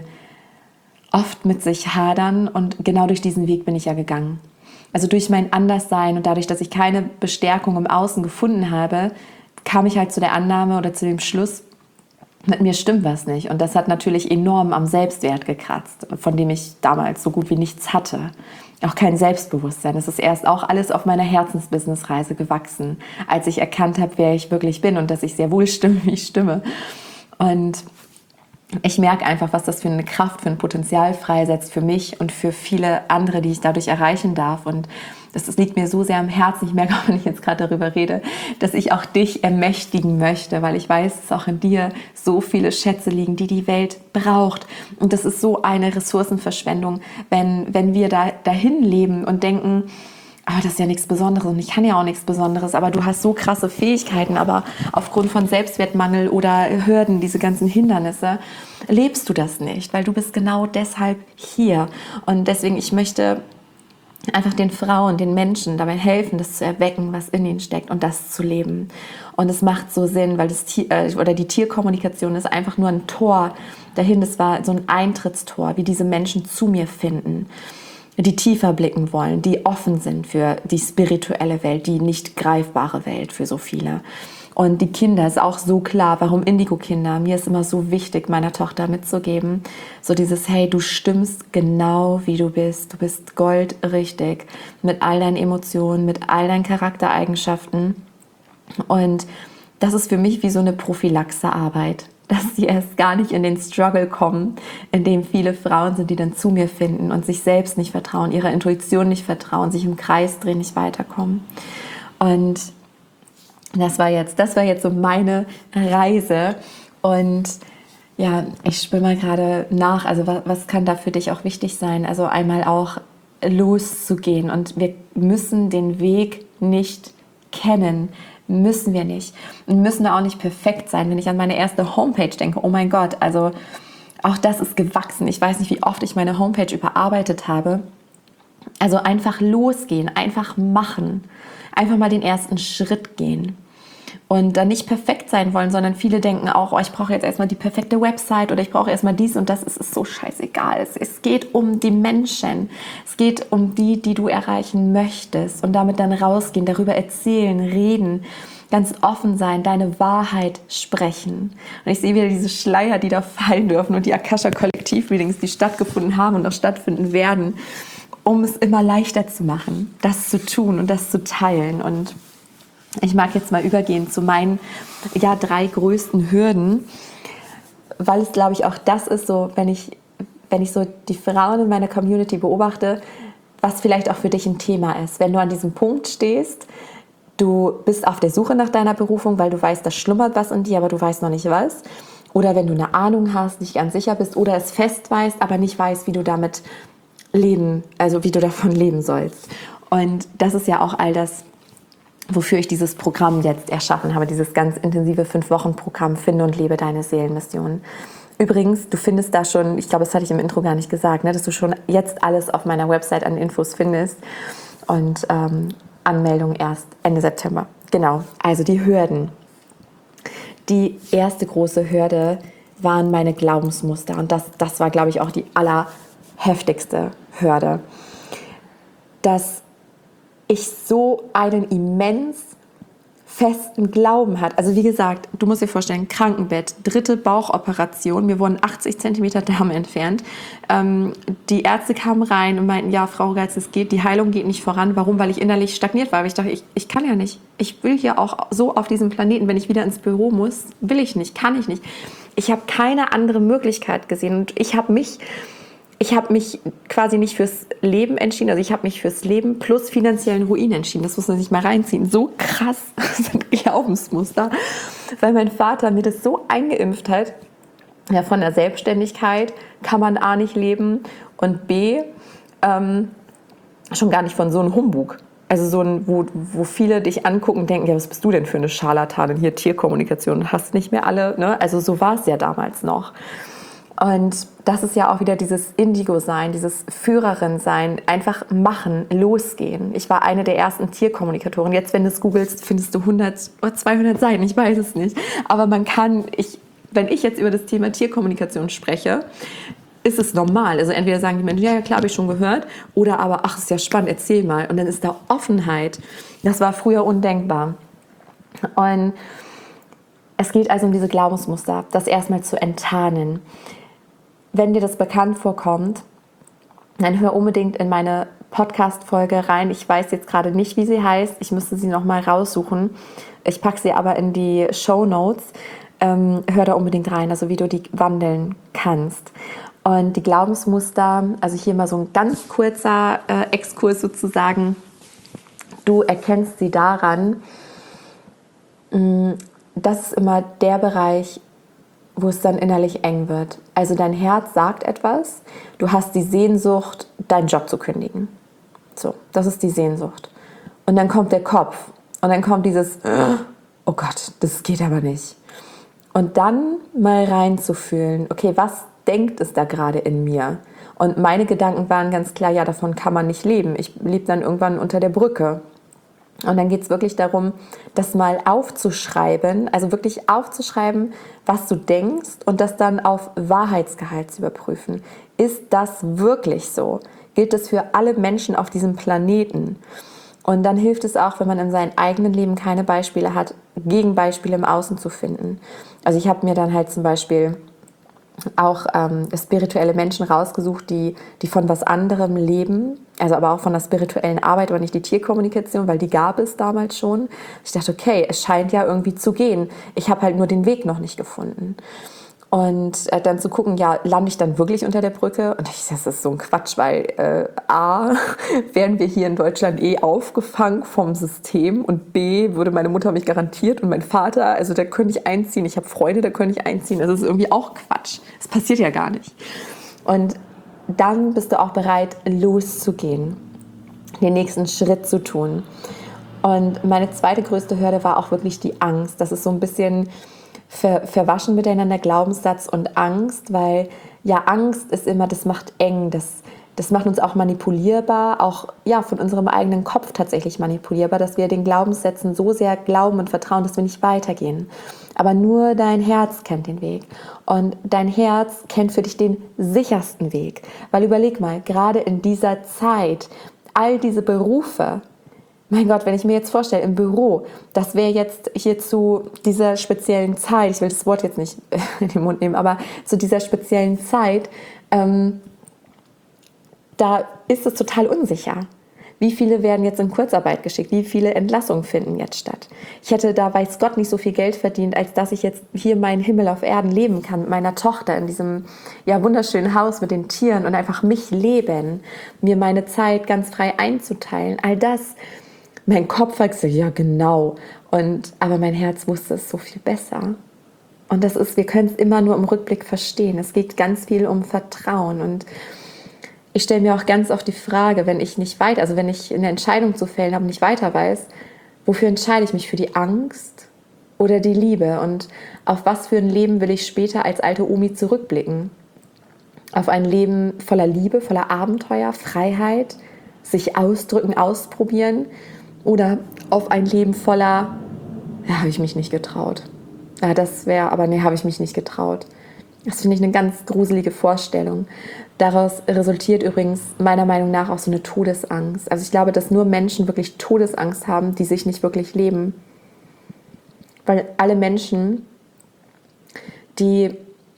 oft mit sich hadern und genau durch diesen Weg bin ich ja gegangen. Also durch mein Anderssein und dadurch, dass ich keine Bestärkung im Außen gefunden habe, kam ich halt zu der Annahme oder zu dem Schluss, mit mir stimmt was nicht. Und das hat natürlich enorm am Selbstwert gekratzt, von dem ich damals so gut wie nichts hatte. Auch kein Selbstbewusstsein. Es ist erst auch alles auf meiner Herzensbusiness-Reise gewachsen, als ich erkannt habe, wer ich wirklich bin und dass ich sehr wohl stimme, wie ich stimme. Und ich merke einfach, was das für eine Kraft, für ein Potenzial freisetzt für mich und für viele andere, die ich dadurch erreichen darf. Und das liegt mir so sehr am Herzen. Ich merke auch, wenn ich jetzt gerade darüber rede, dass ich auch dich ermächtigen möchte, weil ich weiß, dass auch in dir so viele Schätze liegen, die die Welt braucht. Und das ist so eine Ressourcenverschwendung, wenn wir dahin leben und denken, aber das ist ja nichts Besonderes und ich kann ja auch nichts Besonderes, aber du hast so krasse Fähigkeiten, aber aufgrund von Selbstwertmangel oder Hürden, diese ganzen Hindernisse, lebst du das nicht, weil du bist genau deshalb hier. Und deswegen, ich möchte einfach den Frauen, den Menschen dabei helfen, das zu erwecken, was in ihnen steckt und das zu leben. Und es macht so Sinn, weil die Tierkommunikation ist einfach nur ein Tor dahin. Das war so ein Eintrittstor, wie diese Menschen zu mir finden, die tiefer blicken wollen, die offen sind für die spirituelle Welt, die nicht greifbare Welt für so viele. Und die Kinder, ist auch so klar, warum Indigo-Kinder, mir ist immer so wichtig, meiner Tochter mitzugeben, so dieses, hey, du stimmst genau wie du bist goldrichtig, mit all deinen Emotionen, mit all deinen Charaktereigenschaften. Und das ist für mich wie so eine Prophylaxearbeit, dass sie erst gar nicht in den Struggle kommen, in dem viele Frauen sind, die dann zu mir finden und sich selbst nicht vertrauen, ihrer Intuition nicht vertrauen, sich im Kreis drehen, nicht weiterkommen. Und das war jetzt so meine Reise. Und ja, ich spüre mal gerade nach, also was kann da für dich auch wichtig sein? Also einmal auch loszugehen, und wir müssen den Weg nicht kennen. Müssen wir nicht. Und müssen da auch nicht perfekt sein. Wenn ich an meine erste Homepage denke, oh mein Gott, also auch das ist gewachsen. Ich weiß nicht, wie oft ich meine Homepage überarbeitet habe. Also einfach losgehen, einfach machen. Einfach mal den ersten Schritt gehen. Und dann nicht perfekt sein wollen, sondern viele denken auch, oh, ich brauche jetzt erstmal die perfekte Website oder ich brauche erstmal dies und das. Es ist so scheißegal. Es geht um die Menschen. Es geht um die du erreichen möchtest. Und damit dann rausgehen, darüber erzählen, reden, ganz offen sein, deine Wahrheit sprechen. Und ich sehe wieder diese Schleier, die da fallen dürfen und die Akasha-Kollektiv-Readings, die stattgefunden haben und noch stattfinden werden, um es immer leichter zu machen, das zu tun und das zu teilen. Und ich mag jetzt mal übergehen zu meinen 3 größten Hürden, weil es, glaube ich, auch das ist so, wenn ich so die Frauen in meiner Community beobachte, was vielleicht auch für dich ein Thema ist. Wenn du an diesem Punkt stehst, du bist auf der Suche nach deiner Berufung, weil du weißt, da schlummert was in dir, aber du weißt noch nicht was. Oder wenn du eine Ahnung hast, nicht ganz sicher bist oder es fest weißt, aber nicht weißt, wie du damit leben, also wie du davon leben sollst. Und das ist ja auch all das, wofür ich dieses Programm jetzt erschaffen habe, dieses ganz intensive 5-Wochen-Programm Finde und lebe deine Seelenmission. Übrigens, du findest da schon, ich glaube, das hatte ich im Intro gar nicht gesagt, ne, dass du schon jetzt alles auf meiner Website an Infos findest und Anmeldung erst Ende September. Genau, also die Hürden. Die erste große Hürde waren meine Glaubensmuster und das war, glaube ich, auch die allerheftigste Hürde. Dass ich so einen immens festen Glauben hatte. Also wie gesagt, du musst dir vorstellen, Krankenbett, 3. Bauchoperation, mir wurden 80 cm Darm entfernt. Die Ärzte kamen rein und meinten, ja, Frau Geitz, es geht, die Heilung geht nicht voran. Warum? Weil ich innerlich stagniert war. Aber ich dachte, ich kann ja nicht. Ich will hier auch so auf diesem Planeten, wenn ich wieder ins Büro muss, will ich nicht, kann ich nicht. Ich habe keine andere Möglichkeit gesehen und ich habe mich quasi nicht fürs Leben entschieden, also ich habe mich fürs Leben plus finanziellen Ruin entschieden. Das muss man sich mal reinziehen. So krass sind Glaubensmuster, weil mein Vater mir das so eingeimpft hat. Ja, von der Selbstständigkeit kann man A nicht leben und B schon gar nicht von so einem Humbug. Also so ein, wo viele dich angucken und denken, ja, was bist du denn für eine Scharlatanin, hier Tierkommunikation, hast nicht mehr alle, ne? Also so war es ja damals noch. Und das ist ja auch wieder dieses Indigo-Sein, dieses Führerin-Sein, einfach machen, losgehen. Ich war eine der ersten Tierkommunikatoren. Jetzt, wenn du es googelst, findest du 100 oder 200 Seiten, ich weiß es nicht. Aber man kann, wenn ich jetzt über das Thema Tierkommunikation spreche, ist es normal. Also entweder sagen die Menschen, ja klar, habe ich schon gehört, oder aber, ach, ist ja spannend, erzähl mal. Und dann ist da Offenheit. Das war früher undenkbar. Und es geht also um diese Glaubensmuster, das erstmal zu enttarnen. Wenn dir das bekannt vorkommt, dann hör unbedingt in meine Podcast-Folge rein. Ich weiß jetzt gerade nicht, wie sie heißt. Ich müsste sie nochmal raussuchen. Ich packe sie aber in die Shownotes. hör da unbedingt rein, also wie du die wandeln kannst. Und die Glaubensmuster, also hier mal so ein ganz kurzer Exkurs sozusagen, du erkennst sie daran, das ist immer der Bereich, wo es dann innerlich eng wird. Also dein Herz sagt etwas, du hast die Sehnsucht, deinen Job zu kündigen. So, das ist die Sehnsucht. Und dann kommt der Kopf und dann kommt dieses, oh Gott, das geht aber nicht. Und dann mal reinzufühlen, okay, was denkt es da gerade in mir? Und meine Gedanken waren ganz klar, ja, davon kann man nicht leben. Ich lebe dann irgendwann unter der Brücke. Und dann geht es wirklich darum, das mal aufzuschreiben, also wirklich aufzuschreiben, was du denkst und das dann auf Wahrheitsgehalt zu überprüfen. Ist das wirklich so? Gilt das für alle Menschen auf diesem Planeten? Und dann hilft es auch, wenn man in seinem eigenen Leben keine Beispiele hat, Gegenbeispiele im Außen zu finden. Also ich habe mir dann halt zum Beispiel auch spirituelle Menschen rausgesucht, die von was anderem leben, also aber auch von der spirituellen Arbeit, aber nicht die Tierkommunikation, weil die gab es damals schon. Ich dachte, okay, es scheint ja irgendwie zu gehen. Ich habe halt nur den Weg noch nicht gefunden. Und dann zu gucken, ja, lande ich dann wirklich unter der Brücke? Und das ist so ein Quatsch, weil A, wären wir hier in Deutschland aufgefangen vom System und B, würde meine Mutter mich garantiert und mein Vater, also da könnte ich einziehen. Ich habe Freunde, da könnte ich einziehen. Das ist irgendwie auch Quatsch. Das passiert ja gar nicht. Und dann bist du auch bereit, loszugehen, den nächsten Schritt zu tun. Und meine zweite größte Hürde war auch wirklich die Angst. Das ist so ein bisschen verwaschen miteinander, Glaubenssatz und Angst, weil ja, Angst ist immer, das macht eng, das macht uns auch manipulierbar, auch ja, von unserem eigenen Kopf tatsächlich manipulierbar, dass wir den Glaubenssätzen so sehr glauben und vertrauen, dass wir nicht weitergehen. Aber nur dein Herz kennt den Weg und dein Herz kennt für dich den sichersten Weg, weil überleg mal, gerade in dieser Zeit, all diese Berufe, mein Gott, wenn ich mir jetzt vorstelle, im Büro, das wäre jetzt hier zu dieser speziellen Zeit, ich will das Wort jetzt nicht in den Mund nehmen, aber zu dieser speziellen Zeit, da ist es total unsicher. Wie viele werden jetzt in Kurzarbeit geschickt? Wie viele Entlassungen finden jetzt statt? Ich hätte da, weiß Gott, nicht so viel Geld verdient, als dass ich jetzt hier meinen Himmel auf Erden leben kann mit meiner Tochter in diesem ja, wunderschönen Haus mit den Tieren und einfach mich leben, mir meine Zeit ganz frei einzuteilen. All das. Mein Kopf sagt so, ja genau, aber mein Herz wusste es so viel besser. Und das ist, wir können es immer nur im Rückblick verstehen. Es geht ganz viel um Vertrauen. Und ich stelle mir auch ganz oft die Frage, wenn ich nicht weiter, also wenn ich eine Entscheidung zu fällen habe und nicht weiter weiß, wofür entscheide ich mich, für die Angst oder die Liebe? Und auf was für ein Leben will ich später als alte Omi zurückblicken? Auf ein Leben voller Liebe, voller Abenteuer, Freiheit, sich ausdrücken, ausprobieren? Oder auf ein Leben voller, ja, habe ich mich nicht getraut. Ja, das wäre, aber nee, habe ich mich nicht getraut. Das finde ich eine ganz gruselige Vorstellung. Daraus resultiert übrigens meiner Meinung nach auch so eine Todesangst. Also ich glaube, dass nur Menschen wirklich Todesangst haben, die sich nicht wirklich leben. Weil alle Menschen, die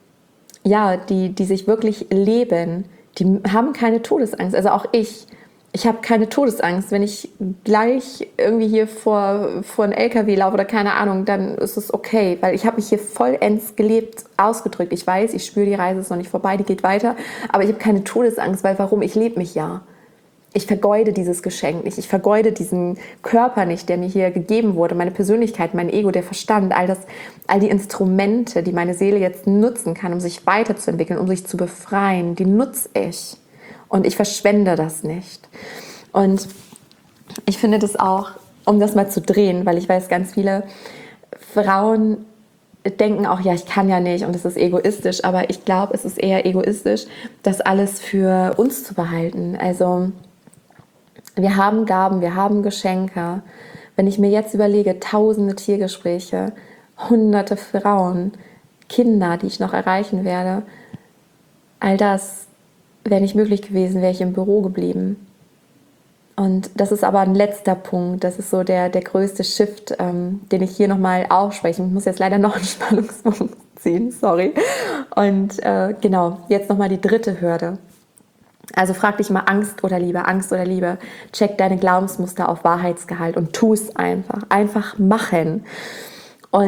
sich wirklich leben, die haben keine Todesangst. Also auch ich habe keine Todesangst. Wenn ich gleich irgendwie hier vor einen LKW laufe oder keine Ahnung, dann ist es okay, weil ich habe mich hier vollends gelebt, ausgedrückt. Ich weiß, ich spüre, die Reise ist noch nicht vorbei, die geht weiter, aber ich habe keine Todesangst, weil warum? Ich lebe mich ja. Ich vergeude dieses Geschenk nicht, ich vergeude diesen Körper nicht, der mir hier gegeben wurde, meine Persönlichkeit, mein Ego, der Verstand, all die Instrumente, die meine Seele jetzt nutzen kann, um sich weiterzuentwickeln, um sich zu befreien, die nutze ich. Und ich verschwende das nicht. Und ich finde das auch, um das mal zu drehen, weil ich weiß, ganz viele Frauen denken auch, ja, ich kann ja nicht und es ist egoistisch, aber ich glaube, es ist eher egoistisch, das alles für uns zu behalten. Also wir haben Gaben, wir haben Geschenke. Wenn ich mir jetzt überlege, tausende Tiergespräche, hunderte Frauen, Kinder, die ich noch erreichen werde, all das wäre nicht möglich gewesen, wäre ich im Büro geblieben. Und das ist aber ein letzter Punkt, das ist so der größte Shift, den ich hier nochmal aufspreche. Ich muss jetzt leider noch einen Spannungsbogen ziehen, sorry. Und genau, jetzt nochmal die dritte Hürde. Also frag dich mal, Angst oder Liebe, Angst oder Liebe. Check deine Glaubensmuster auf Wahrheitsgehalt und tu es einfach. Einfach machen. Und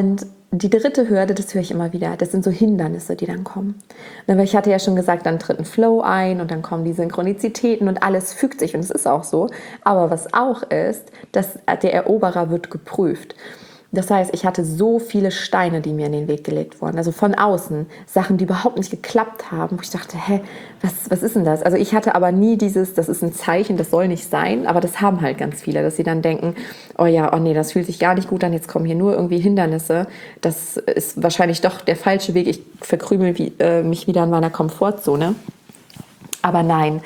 die dritte Hürde, das höre ich immer wieder, das sind so Hindernisse, die dann kommen. Aber ich hatte ja schon gesagt, dann tritt ein Flow ein und dann kommen die Synchronizitäten und alles fügt sich und es ist auch so. Aber was auch ist, dass der Eroberer wird geprüft. Das heißt, ich hatte so viele Steine, die mir in den Weg gelegt wurden. Also von außen, Sachen, die überhaupt nicht geklappt haben, wo ich dachte, was ist denn das? Also ich hatte aber nie dieses, das ist ein Zeichen, das soll nicht sein, aber das haben halt ganz viele, dass sie dann denken, oh ja, oh nee, das fühlt sich gar nicht gut an, jetzt kommen hier nur irgendwie Hindernisse. Das ist wahrscheinlich doch der falsche Weg, ich verkrümel mich wieder in meiner Komfortzone. Aber nein,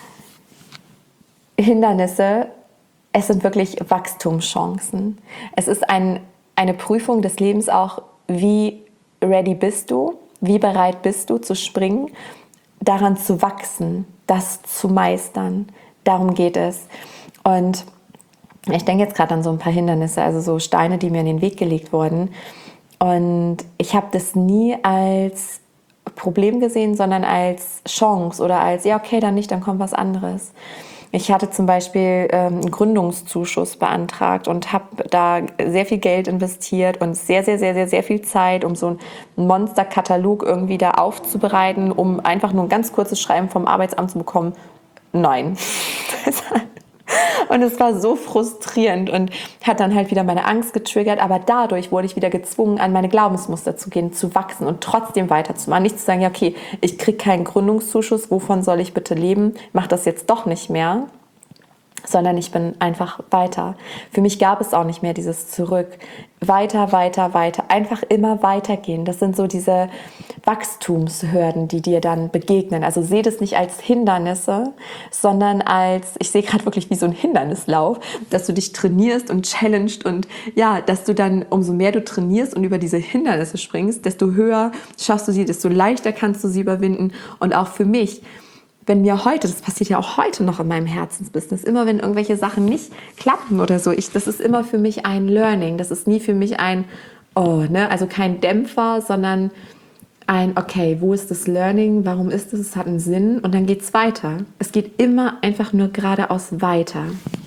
Hindernisse, es sind wirklich Wachstumschancen. Es ist eine Prüfung des Lebens auch, wie ready bist du, wie bereit bist du zu springen, daran zu wachsen, das zu meistern. Darum geht es. Und ich denke jetzt gerade an so ein paar Hindernisse, also so Steine, die mir in den Weg gelegt wurden. Und ich habe das nie als Problem gesehen, sondern als Chance oder als, ja okay, dann nicht, dann kommt was anderes. Ich hatte zum Beispiel einen Gründungszuschuss beantragt und habe da sehr viel Geld investiert und sehr, sehr, sehr, sehr, sehr viel Zeit, um so einen Monsterkatalog irgendwie da aufzubereiten, um einfach nur ein ganz kurzes Schreiben vom Arbeitsamt zu bekommen. Nein. Und es war so frustrierend und hat dann halt wieder meine Angst getriggert. Aber dadurch wurde ich wieder gezwungen, an meine Glaubensmuster zu gehen, zu wachsen und trotzdem weiterzumachen. Nicht zu sagen, ja okay, ich kriege keinen Gründungszuschuss, wovon soll ich bitte leben? Mach das jetzt doch nicht mehr. Sondern ich bin einfach weiter. Für mich gab es auch nicht mehr dieses Zurück. Weiter, weiter, weiter. Einfach immer weitergehen. Das sind so diese Wachstumshürden, die dir dann begegnen. Also sehe das nicht als Hindernisse, sondern als, ich sehe gerade wirklich wie so ein Hindernislauf, dass du dich trainierst und challenged und ja, dass du dann, umso mehr du trainierst und über diese Hindernisse springst, desto höher schaffst du sie, desto leichter kannst du sie überwinden. Und auch für mich, wenn mir heute, das passiert ja auch heute noch in meinem Herzensbusiness, immer wenn irgendwelche Sachen nicht klappen oder so, das ist immer für mich ein Learning, das ist nie für mich ein, also kein Dämpfer, sondern ein, okay, wo ist das Learning, warum ist das, es hat einen Sinn und dann geht's weiter. Es geht immer einfach nur geradeaus weiter.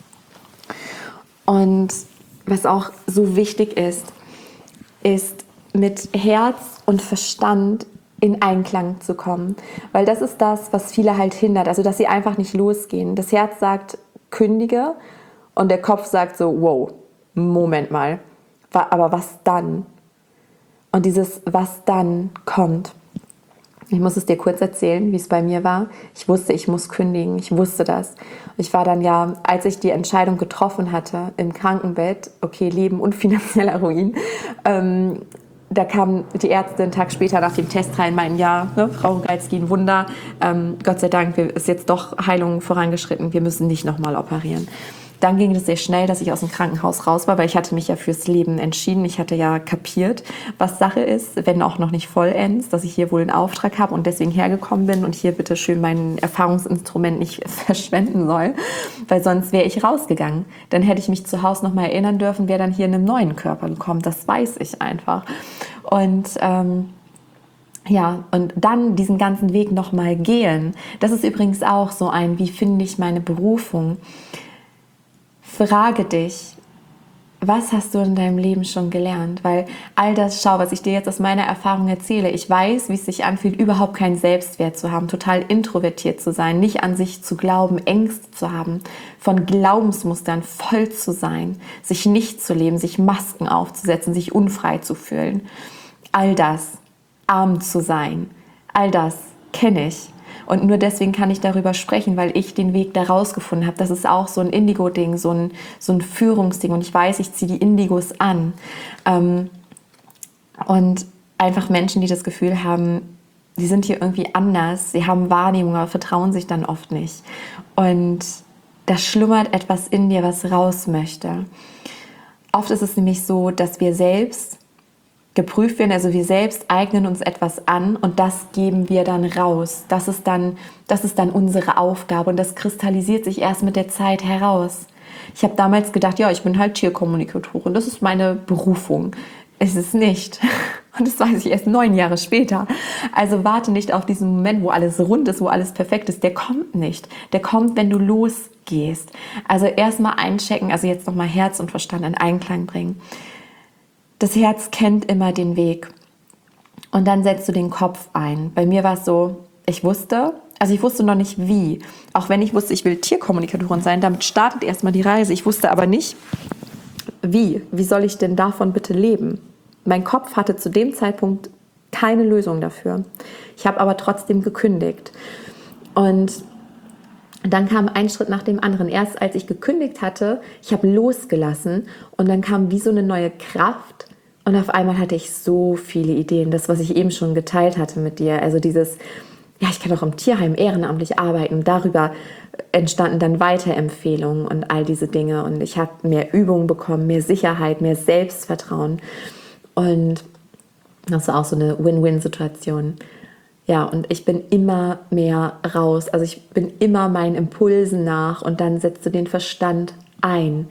Und was auch so wichtig ist mit Herz und Verstand in Einklang zu kommen. Weil das ist das, was viele halt hindert. Also, dass sie einfach nicht losgehen. Das Herz sagt, kündige. Und der Kopf sagt so, wow, Moment mal. Aber was dann? Und dieses was dann kommt. Ich muss es dir kurz erzählen, wie es bei mir war. Ich wusste, ich muss kündigen. Ich wusste das. Ich war dann ja, als ich die Entscheidung getroffen hatte, im Krankenbett, okay, Leben und finanzieller Ruin, da kam die Ärzte einen Tag später nach dem Test rein, meinten, ja, ne, Frau Rugalski, ein Wunder. Gott sei Dank ist jetzt doch Heilung vorangeschritten. Wir müssen nicht nochmal operieren. Dann ging es sehr schnell, dass ich aus dem Krankenhaus raus war, weil ich hatte mich ja fürs Leben entschieden. Ich hatte ja kapiert, was Sache ist, wenn auch noch nicht vollends, dass ich hier wohl einen Auftrag habe und deswegen hergekommen bin und hier bitte schön mein Erfahrungsinstrument nicht verschwenden soll, weil sonst wäre ich rausgegangen. Dann hätte ich mich zu Hause nochmal erinnern dürfen, wäre dann hier in einem neuen Körper gekommen. Das weiß ich einfach. Und ja, und dann diesen ganzen Weg nochmal gehen. Das ist übrigens auch so ein, wie finde ich meine Berufung? Frage dich, was hast du in deinem Leben schon gelernt? Weil all das, schau, was ich dir jetzt aus meiner Erfahrung erzähle, ich weiß, wie es sich anfühlt, überhaupt keinen Selbstwert zu haben, total introvertiert zu sein, nicht an sich zu glauben, Ängste zu haben, von Glaubensmustern voll zu sein, sich nicht zu leben, sich Masken aufzusetzen, sich unfrei zu fühlen. All das, arm zu sein, all das kenne ich. Und nur deswegen kann ich darüber sprechen, weil ich den Weg da rausgefunden habe. Das ist auch so ein Indigo-Ding, so ein Führungsding. Und ich weiß, ich ziehe die Indigos an. Und einfach Menschen, die das Gefühl haben, sie sind hier irgendwie anders, sie haben Wahrnehmung, aber vertrauen sich dann oft nicht. Und da schlummert etwas in dir, was raus möchte. Oft ist es nämlich so, dass wir selbst geprüft werden, also wir selbst eignen uns etwas an und das geben wir dann raus. Das ist dann unsere Aufgabe und das kristallisiert sich erst mit der Zeit heraus. Ich habe damals gedacht, ja, ich bin halt Tierkommunikatorin, das ist meine Berufung. Es ist nicht. Und das weiß ich erst 9 Jahre später. Also warte nicht auf diesen Moment, wo alles rund ist, wo alles perfekt ist. Der kommt nicht. Der kommt, wenn du losgehst. Also erstmal einchecken, also jetzt nochmal Herz und Verstand in Einklang bringen. das Herz kennt immer den Weg. Und dann setzt du den Kopf ein. Bei mir war es so, ich wusste noch nicht wie. Auch wenn ich wusste, ich will Tierkommunikatorin sein, damit startet erstmal die Reise. Ich wusste aber nicht, wie. Wie soll ich denn davon bitte leben? Mein Kopf hatte zu dem Zeitpunkt keine Lösung dafür. Ich habe aber trotzdem gekündigt. Und dann kam ein Schritt nach dem anderen. Erst als ich gekündigt hatte, ich habe losgelassen und dann kam wie so eine neue Kraft und auf einmal hatte ich so viele Ideen. Das, was ich eben schon geteilt hatte mit dir. Also dieses, ja, ich kann auch im Tierheim ehrenamtlich arbeiten. Darüber entstanden dann Weiterempfehlungen und all diese Dinge. Und ich habe mehr Übungen bekommen, mehr Sicherheit, mehr Selbstvertrauen. Und das war auch so eine Win-Win-Situation. Ja, und ich bin immer mehr raus. Also ich bin immer meinen Impulsen nach und dann setzt du den Verstand ein.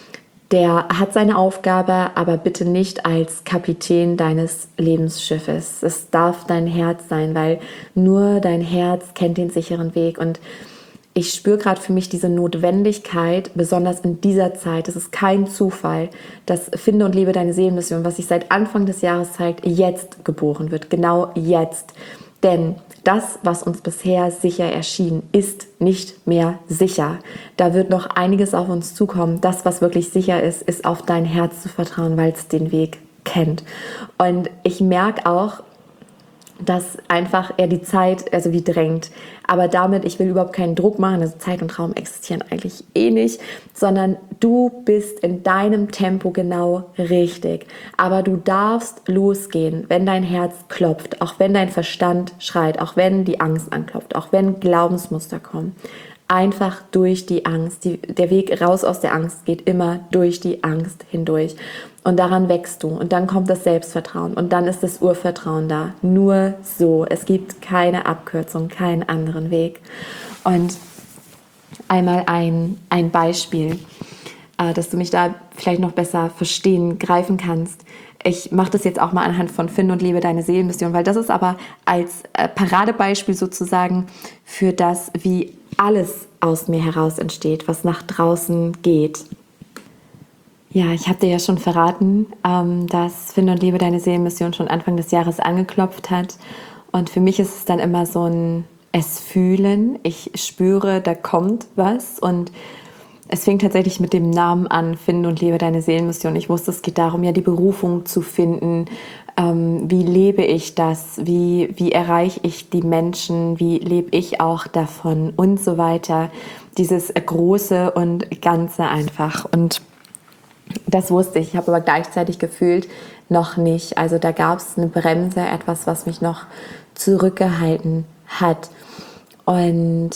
Der hat seine Aufgabe, aber bitte nicht als Kapitän deines Lebensschiffes. Es darf dein Herz sein, weil nur dein Herz kennt den sicheren Weg. Und ich spüre gerade für mich diese Notwendigkeit, besonders in dieser Zeit, das ist kein Zufall, dass Finde und lebe deine Seelenmission, was sich seit Anfang des Jahres zeigt, jetzt geboren wird, genau jetzt. Denn das, was uns bisher sicher erschien, ist nicht mehr sicher. Da wird noch einiges auf uns zukommen. Das, was wirklich sicher ist, ist auf dein Herz zu vertrauen, weil es den Weg kennt. Und ich merke auch, dass einfach er die Zeit also wie drängt. Aber damit, ich will überhaupt keinen Druck machen, also Zeit und Raum existieren eigentlich eh nicht, sondern du bist in deinem Tempo genau richtig. Aber du darfst losgehen, wenn dein Herz klopft, auch wenn dein Verstand schreit, auch wenn die Angst anklopft, auch wenn Glaubensmuster kommen. Einfach durch die Angst. Der Weg raus aus der Angst geht immer durch die Angst hindurch. Und daran wächst du. Und dann kommt das Selbstvertrauen. Und dann ist das Urvertrauen da. Nur so. Es gibt keine Abkürzung, keinen anderen Weg. Und einmal ein Beispiel, dass du mich da vielleicht noch besser verstehen, greifen kannst. Ich mache das jetzt auch mal anhand von Finde und lebe deine Seelenmission, weil das ist aber als Paradebeispiel sozusagen für das, wie alles aus mir heraus entsteht, was nach draußen geht. Ja, ich habe dir ja schon verraten, dass Finde und lebe deine Seelenmission schon Anfang des Jahres angeklopft hat. Und für mich ist es dann immer so ein Es-Fühlen. Ich spüre, da kommt was. Und es fing tatsächlich mit dem Namen an, Finde und lebe deine Seelenmission. Ich wusste, es geht darum, ja die Berufung zu finden. Wie lebe ich das? Wie erreiche ich die Menschen? Wie lebe ich auch davon? Und so weiter. Dieses Große und Ganze einfach. Und das wusste ich. Ich habe aber gleichzeitig gefühlt, noch nicht. Also da gab es eine Bremse, etwas, was mich noch zurückgehalten hat. Und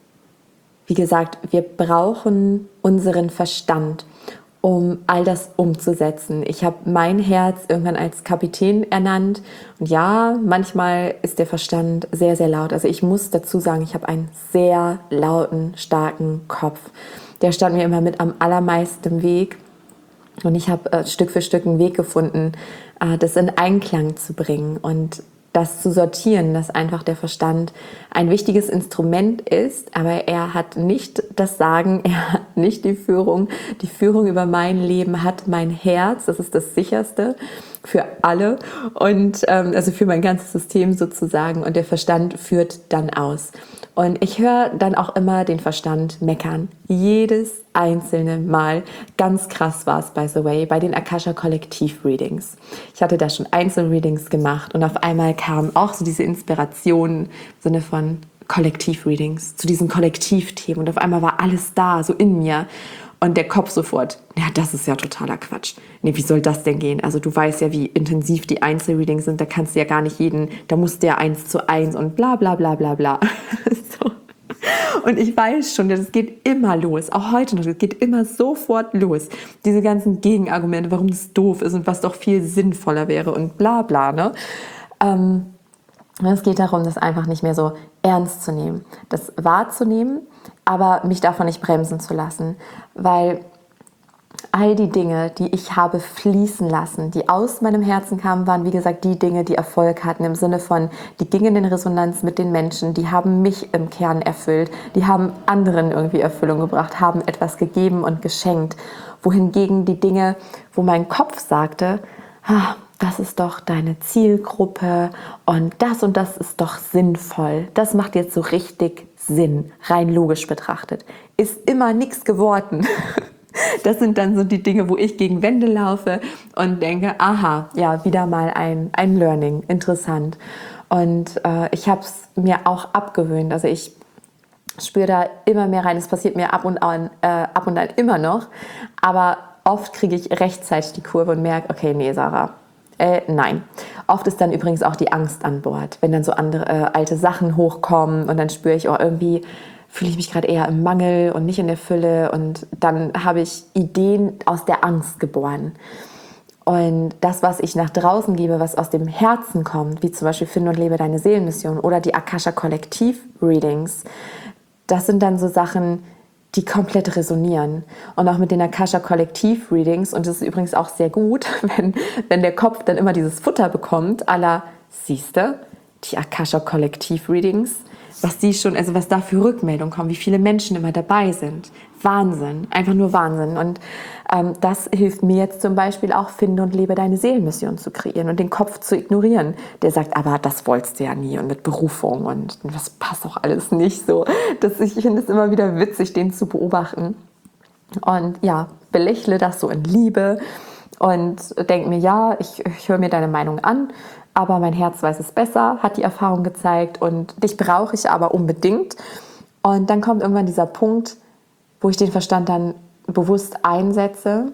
wie gesagt, wir brauchen unseren Verstand, um all das umzusetzen. Ich habe mein Herz irgendwann als Kapitän ernannt. Und ja, manchmal ist der Verstand sehr, sehr laut. Also ich muss dazu sagen, ich habe einen sehr lauten, starken Kopf. Der stand mir immer mit am allermeisten im Weg. Und ich habe Stück für Stück einen Weg gefunden, das in Einklang zu bringen und das zu sortieren, dass einfach der Verstand ein wichtiges Instrument ist, aber er hat nicht das Sagen, er hat nicht die Führung. Die Führung über mein Leben hat mein Herz, das ist das Sicherste für alle und also für mein ganzes System sozusagen, und der Verstand führt dann aus. Und ich höre dann auch immer den Verstand meckern. Jedes einzelne Mal. Ganz krass war es, by the way, bei den Akasha Kollektiv-Readings. Ich hatte da schon Einzelreadings gemacht und auf einmal kam auch so diese Inspiration im Sinne von Kollektiv-Readings zu diesen Kollektivthemen. Und auf einmal war alles da, so in mir. Und der Kopf sofort, ja, das ist ja totaler Quatsch. Nee, wie soll das denn gehen? Also du weißt ja, wie intensiv die Einzelreadings sind, da kannst du ja gar nicht jeden, da musst du ja 1:1 und bla bla bla bla bla. So. Und ich weiß schon, das geht immer los, auch heute noch, das geht immer sofort los. Diese ganzen Gegenargumente, warum das doof ist und was doch viel sinnvoller wäre und bla bla, ne? Es geht darum, das einfach nicht mehr so ernst zu nehmen, das wahrzunehmen, aber mich davon nicht bremsen zu lassen, weil all die Dinge, die ich habe fließen lassen, die aus meinem Herzen kamen, waren wie gesagt die Dinge, die Erfolg hatten, im Sinne von, die gingen in Resonanz mit den Menschen, die haben mich im Kern erfüllt, die haben anderen irgendwie Erfüllung gebracht, haben etwas gegeben und geschenkt, wohingegen die Dinge, wo mein Kopf sagte, das ist doch deine Zielgruppe und das ist doch sinnvoll. Das macht jetzt so richtig Sinn, rein logisch betrachtet. Ist immer nichts geworden. Das sind dann so die Dinge, wo ich gegen Wände laufe und denke, aha, ja, wieder mal ein Learning, interessant. Und ich habe es mir auch abgewöhnt. Also ich spüre da immer mehr rein. Es passiert mir ab und an immer noch. Aber oft kriege ich rechtzeitig die Kurve und merke, okay, nee, Sarah, nein. Oft ist dann übrigens auch die Angst an Bord, wenn dann so andere alte Sachen hochkommen und dann spüre ich, oh, irgendwie fühle ich mich gerade eher im Mangel und nicht in der Fülle und dann habe ich Ideen aus der Angst geboren. Und das, was ich nach draußen gebe, was aus dem Herzen kommt, wie zum Beispiel Finde und lebe deine Seelenmission oder die Akasha Kollektiv Readings, das sind dann so Sachen, die komplett resonieren. Und auch mit den Akasha Kollektiv Readings, und das ist übrigens auch sehr gut, wenn der Kopf dann immer dieses Futter bekommt, à la, siehste, die Akasha Kollektiv Readings, was da für Rückmeldungen kommen, wie viele Menschen immer dabei sind. Wahnsinn, einfach nur Wahnsinn. Und das hilft mir jetzt zum Beispiel auch, Finde und lebe deine Seelenmission zu kreieren und den Kopf zu ignorieren. Der sagt, aber das wolltest du ja nie und mit Berufung und das passt auch alles nicht so. Ich finde es immer wieder witzig, den zu beobachten. Und ja, belächle das so in Liebe und denke mir, ja, ich höre mir deine Meinung an, aber mein Herz weiß es besser, hat die Erfahrung gezeigt und dich brauche ich aber unbedingt. Und dann kommt irgendwann dieser Punkt, wo ich den Verstand dann bewusst einsetze,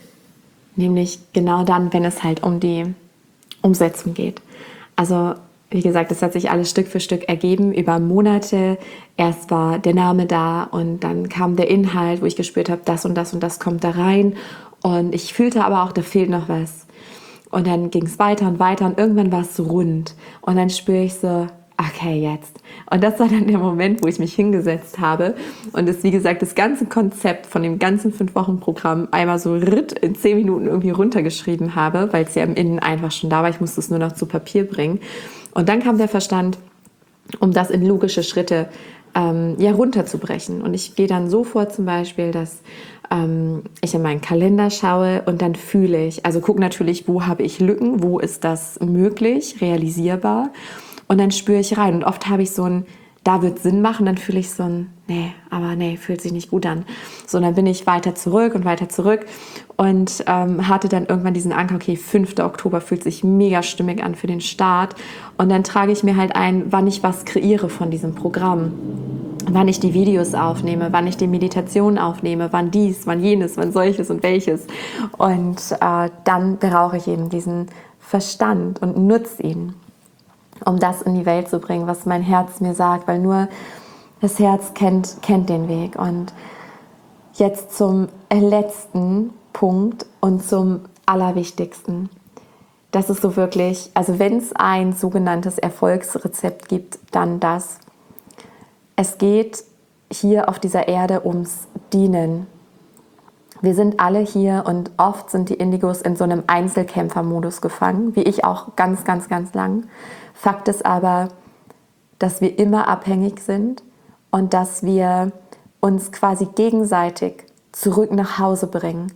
nämlich genau dann, wenn es halt um die Umsetzung geht. Also wie gesagt, das hat sich alles Stück für Stück ergeben über Monate. Erst war der Name da und dann kam der Inhalt, wo ich gespürt habe, das und das und das kommt da rein. Und ich fühlte aber auch, da fehlt noch was. Und dann ging es weiter und weiter und irgendwann war es so rund. Und dann spüre ich so, okay, jetzt. Und das war dann der Moment, wo ich mich hingesetzt habe und wie gesagt, das ganze Konzept von dem ganzen 5-Wochen-Programm einmal so in 10 Minuten irgendwie runtergeschrieben habe, weil es ja im Innen einfach schon da war. Ich musste es nur noch zu Papier bringen. Und dann kam der Verstand, um das in logische Schritte runterzubrechen. Und ich gehe dann so vor zum Beispiel, dass ich in meinen Kalender schaue und dann fühle ich, also gucke natürlich, wo habe ich Lücken, wo ist das möglich, realisierbar und dann spüre ich rein und oft habe ich so ein, da wird Sinn machen, dann fühle ich so ein, nee, fühlt sich nicht gut an. So, dann bin ich weiter zurück und hatte dann irgendwann diesen Anker, okay, 5. Oktober fühlt sich mega stimmig an für den Start und dann trage ich mir halt ein, wann ich was kreiere von diesem Programm. Wann ich die Videos aufnehme, wann ich die Meditation aufnehme, wann dies, wann jenes, wann solches und welches. Und dann brauche ich eben diesen Verstand und nutze ihn, um das in die Welt zu bringen, was mein Herz mir sagt, weil nur das Herz kennt den Weg. Und jetzt zum letzten Punkt und zum Allerwichtigsten. Das ist so wirklich, also wenn es ein sogenanntes Erfolgsrezept gibt, dann das. Es geht hier auf dieser Erde ums Dienen. Wir sind alle hier und oft sind die Indigos in so einem Einzelkämpfermodus gefangen, wie ich auch ganz, ganz, ganz lang. Fakt ist aber, dass wir immer abhängig sind und dass wir uns quasi gegenseitig zurück nach Hause bringen.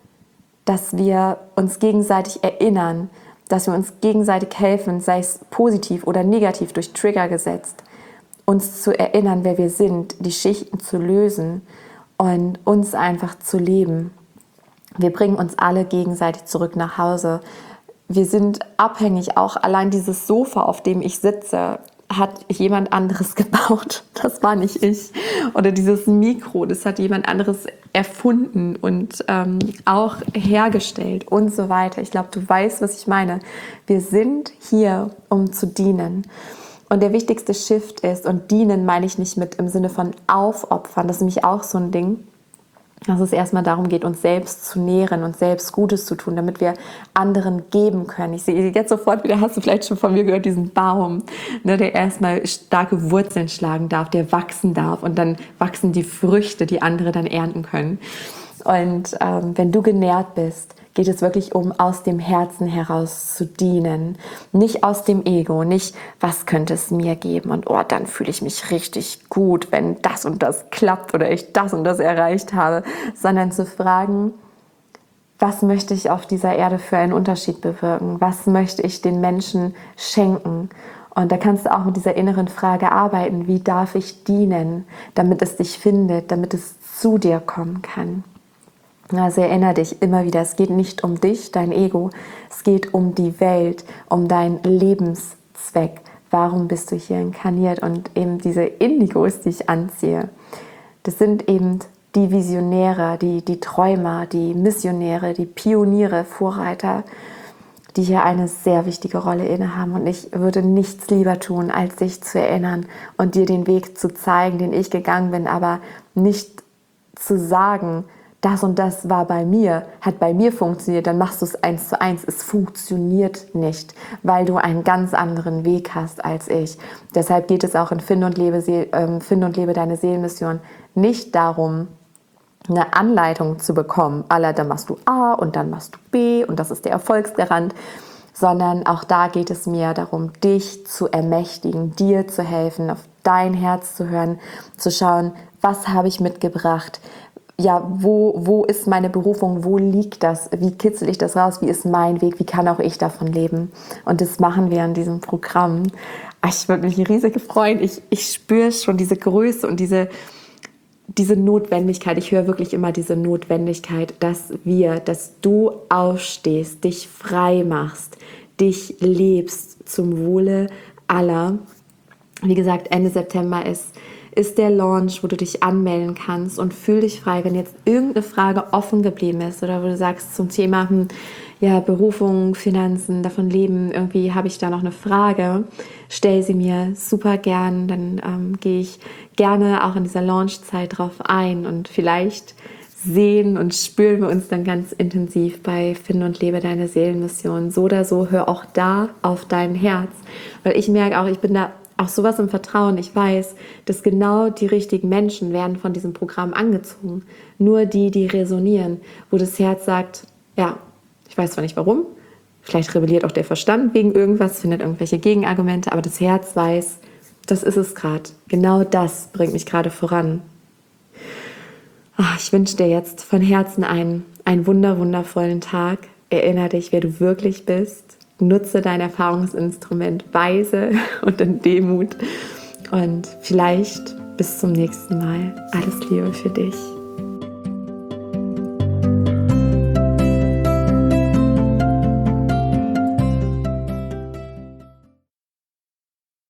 Dass wir uns gegenseitig erinnern, dass wir uns gegenseitig helfen, sei es positiv oder negativ durch Trigger gesetzt. Uns zu erinnern, wer wir sind, die Schichten zu lösen und uns einfach zu leben. Wir bringen uns alle gegenseitig zurück nach Hause. Wir sind abhängig, auch allein dieses Sofa, auf dem ich sitze, hat jemand anderes gebaut. Das war nicht ich. Oder dieses Mikro, das hat jemand anderes erfunden und auch hergestellt und so weiter. Ich glaube, du weißt, was ich meine. Wir sind hier, um zu dienen. Und der wichtigste Shift ist, und dienen meine ich nicht mit im Sinne von aufopfern, das ist nämlich auch so ein Ding, dass es erstmal darum geht, uns selbst zu nähren und selbst Gutes zu tun, damit wir anderen geben können. Ich sehe jetzt sofort wieder, hast du vielleicht schon von mir gehört, diesen Baum, ne, der erstmal starke Wurzeln schlagen darf, der wachsen darf und dann wachsen die Früchte, die andere dann ernten können. Und wenn du genährt bist, geht es wirklich um aus dem Herzen heraus zu dienen. Nicht aus dem Ego, nicht was könnte es mir geben und oh, dann fühle ich mich richtig gut, wenn das und das klappt oder ich das und das erreicht habe, sondern zu fragen, was möchte ich auf dieser Erde für einen Unterschied bewirken? Was möchte ich den Menschen schenken? Und da kannst du auch mit dieser inneren Frage arbeiten, wie darf ich dienen, damit es dich findet, damit es zu dir kommen kann. Also erinnere dich immer wieder, es geht nicht um dich, dein Ego, es geht um die Welt, um deinen Lebenszweck. Warum bist du hier inkarniert? Und eben diese Indigos, die ich anziehe, das sind eben die Visionäre, die Träumer, die Missionäre, die Pioniere, Vorreiter, die hier eine sehr wichtige Rolle innehaben. Und ich würde nichts lieber tun, als dich zu erinnern und dir den Weg zu zeigen, den ich gegangen bin, aber nicht zu sagen, das und das war bei mir, hat bei mir funktioniert, dann machst du es 1:1. Es funktioniert nicht, weil du einen ganz anderen Weg hast als ich. Deshalb geht es auch in Finde und lebe deine Seelenmission nicht darum, eine Anleitung zu bekommen, dann machst du A und dann machst du B und das ist der Erfolgsgarant, sondern auch da geht es mir darum, dich zu ermächtigen, dir zu helfen, auf dein Herz zu hören, zu schauen, was habe ich mitgebracht, ja, wo ist meine Berufung, wo liegt das, wie kitzel ich das raus, wie ist mein Weg, wie kann auch ich davon leben? Und das machen wir in diesem Programm. Ich würde mich riesig freuen, ich spüre schon diese Größe und diese Notwendigkeit, ich höre wirklich immer diese Notwendigkeit, dass du aufstehst, dich frei machst, dich lebst zum Wohle aller. Wie gesagt, Ende September ist der Launch, wo du dich anmelden kannst und fühl dich frei, wenn jetzt irgendeine Frage offen geblieben ist oder wo du sagst zum Thema Berufung, Finanzen, davon leben, irgendwie habe ich da noch eine Frage, stell sie mir super gern, dann gehe ich gerne auch in dieser Launchzeit drauf ein und vielleicht sehen und spüren wir uns dann ganz intensiv bei Finde und lebe deine Seelenmission. So oder so, hör auch da auf dein Herz, weil ich merke auch, ich bin da auch sowas im Vertrauen. Ich weiß, dass genau die richtigen Menschen werden von diesem Programm angezogen. Nur die resonieren, wo das Herz sagt, ja, ich weiß zwar nicht warum, vielleicht rebelliert auch der Verstand wegen irgendwas, findet irgendwelche Gegenargumente, aber das Herz weiß, das ist es gerade. Genau das bringt mich gerade voran. Ich wünsche dir jetzt von Herzen einen wundervollen Tag. Erinnere dich, wer du wirklich bist. Nutze dein Erfahrungsinstrument weise und in Demut. Und vielleicht bis zum nächsten Mal. Alles Liebe für dich.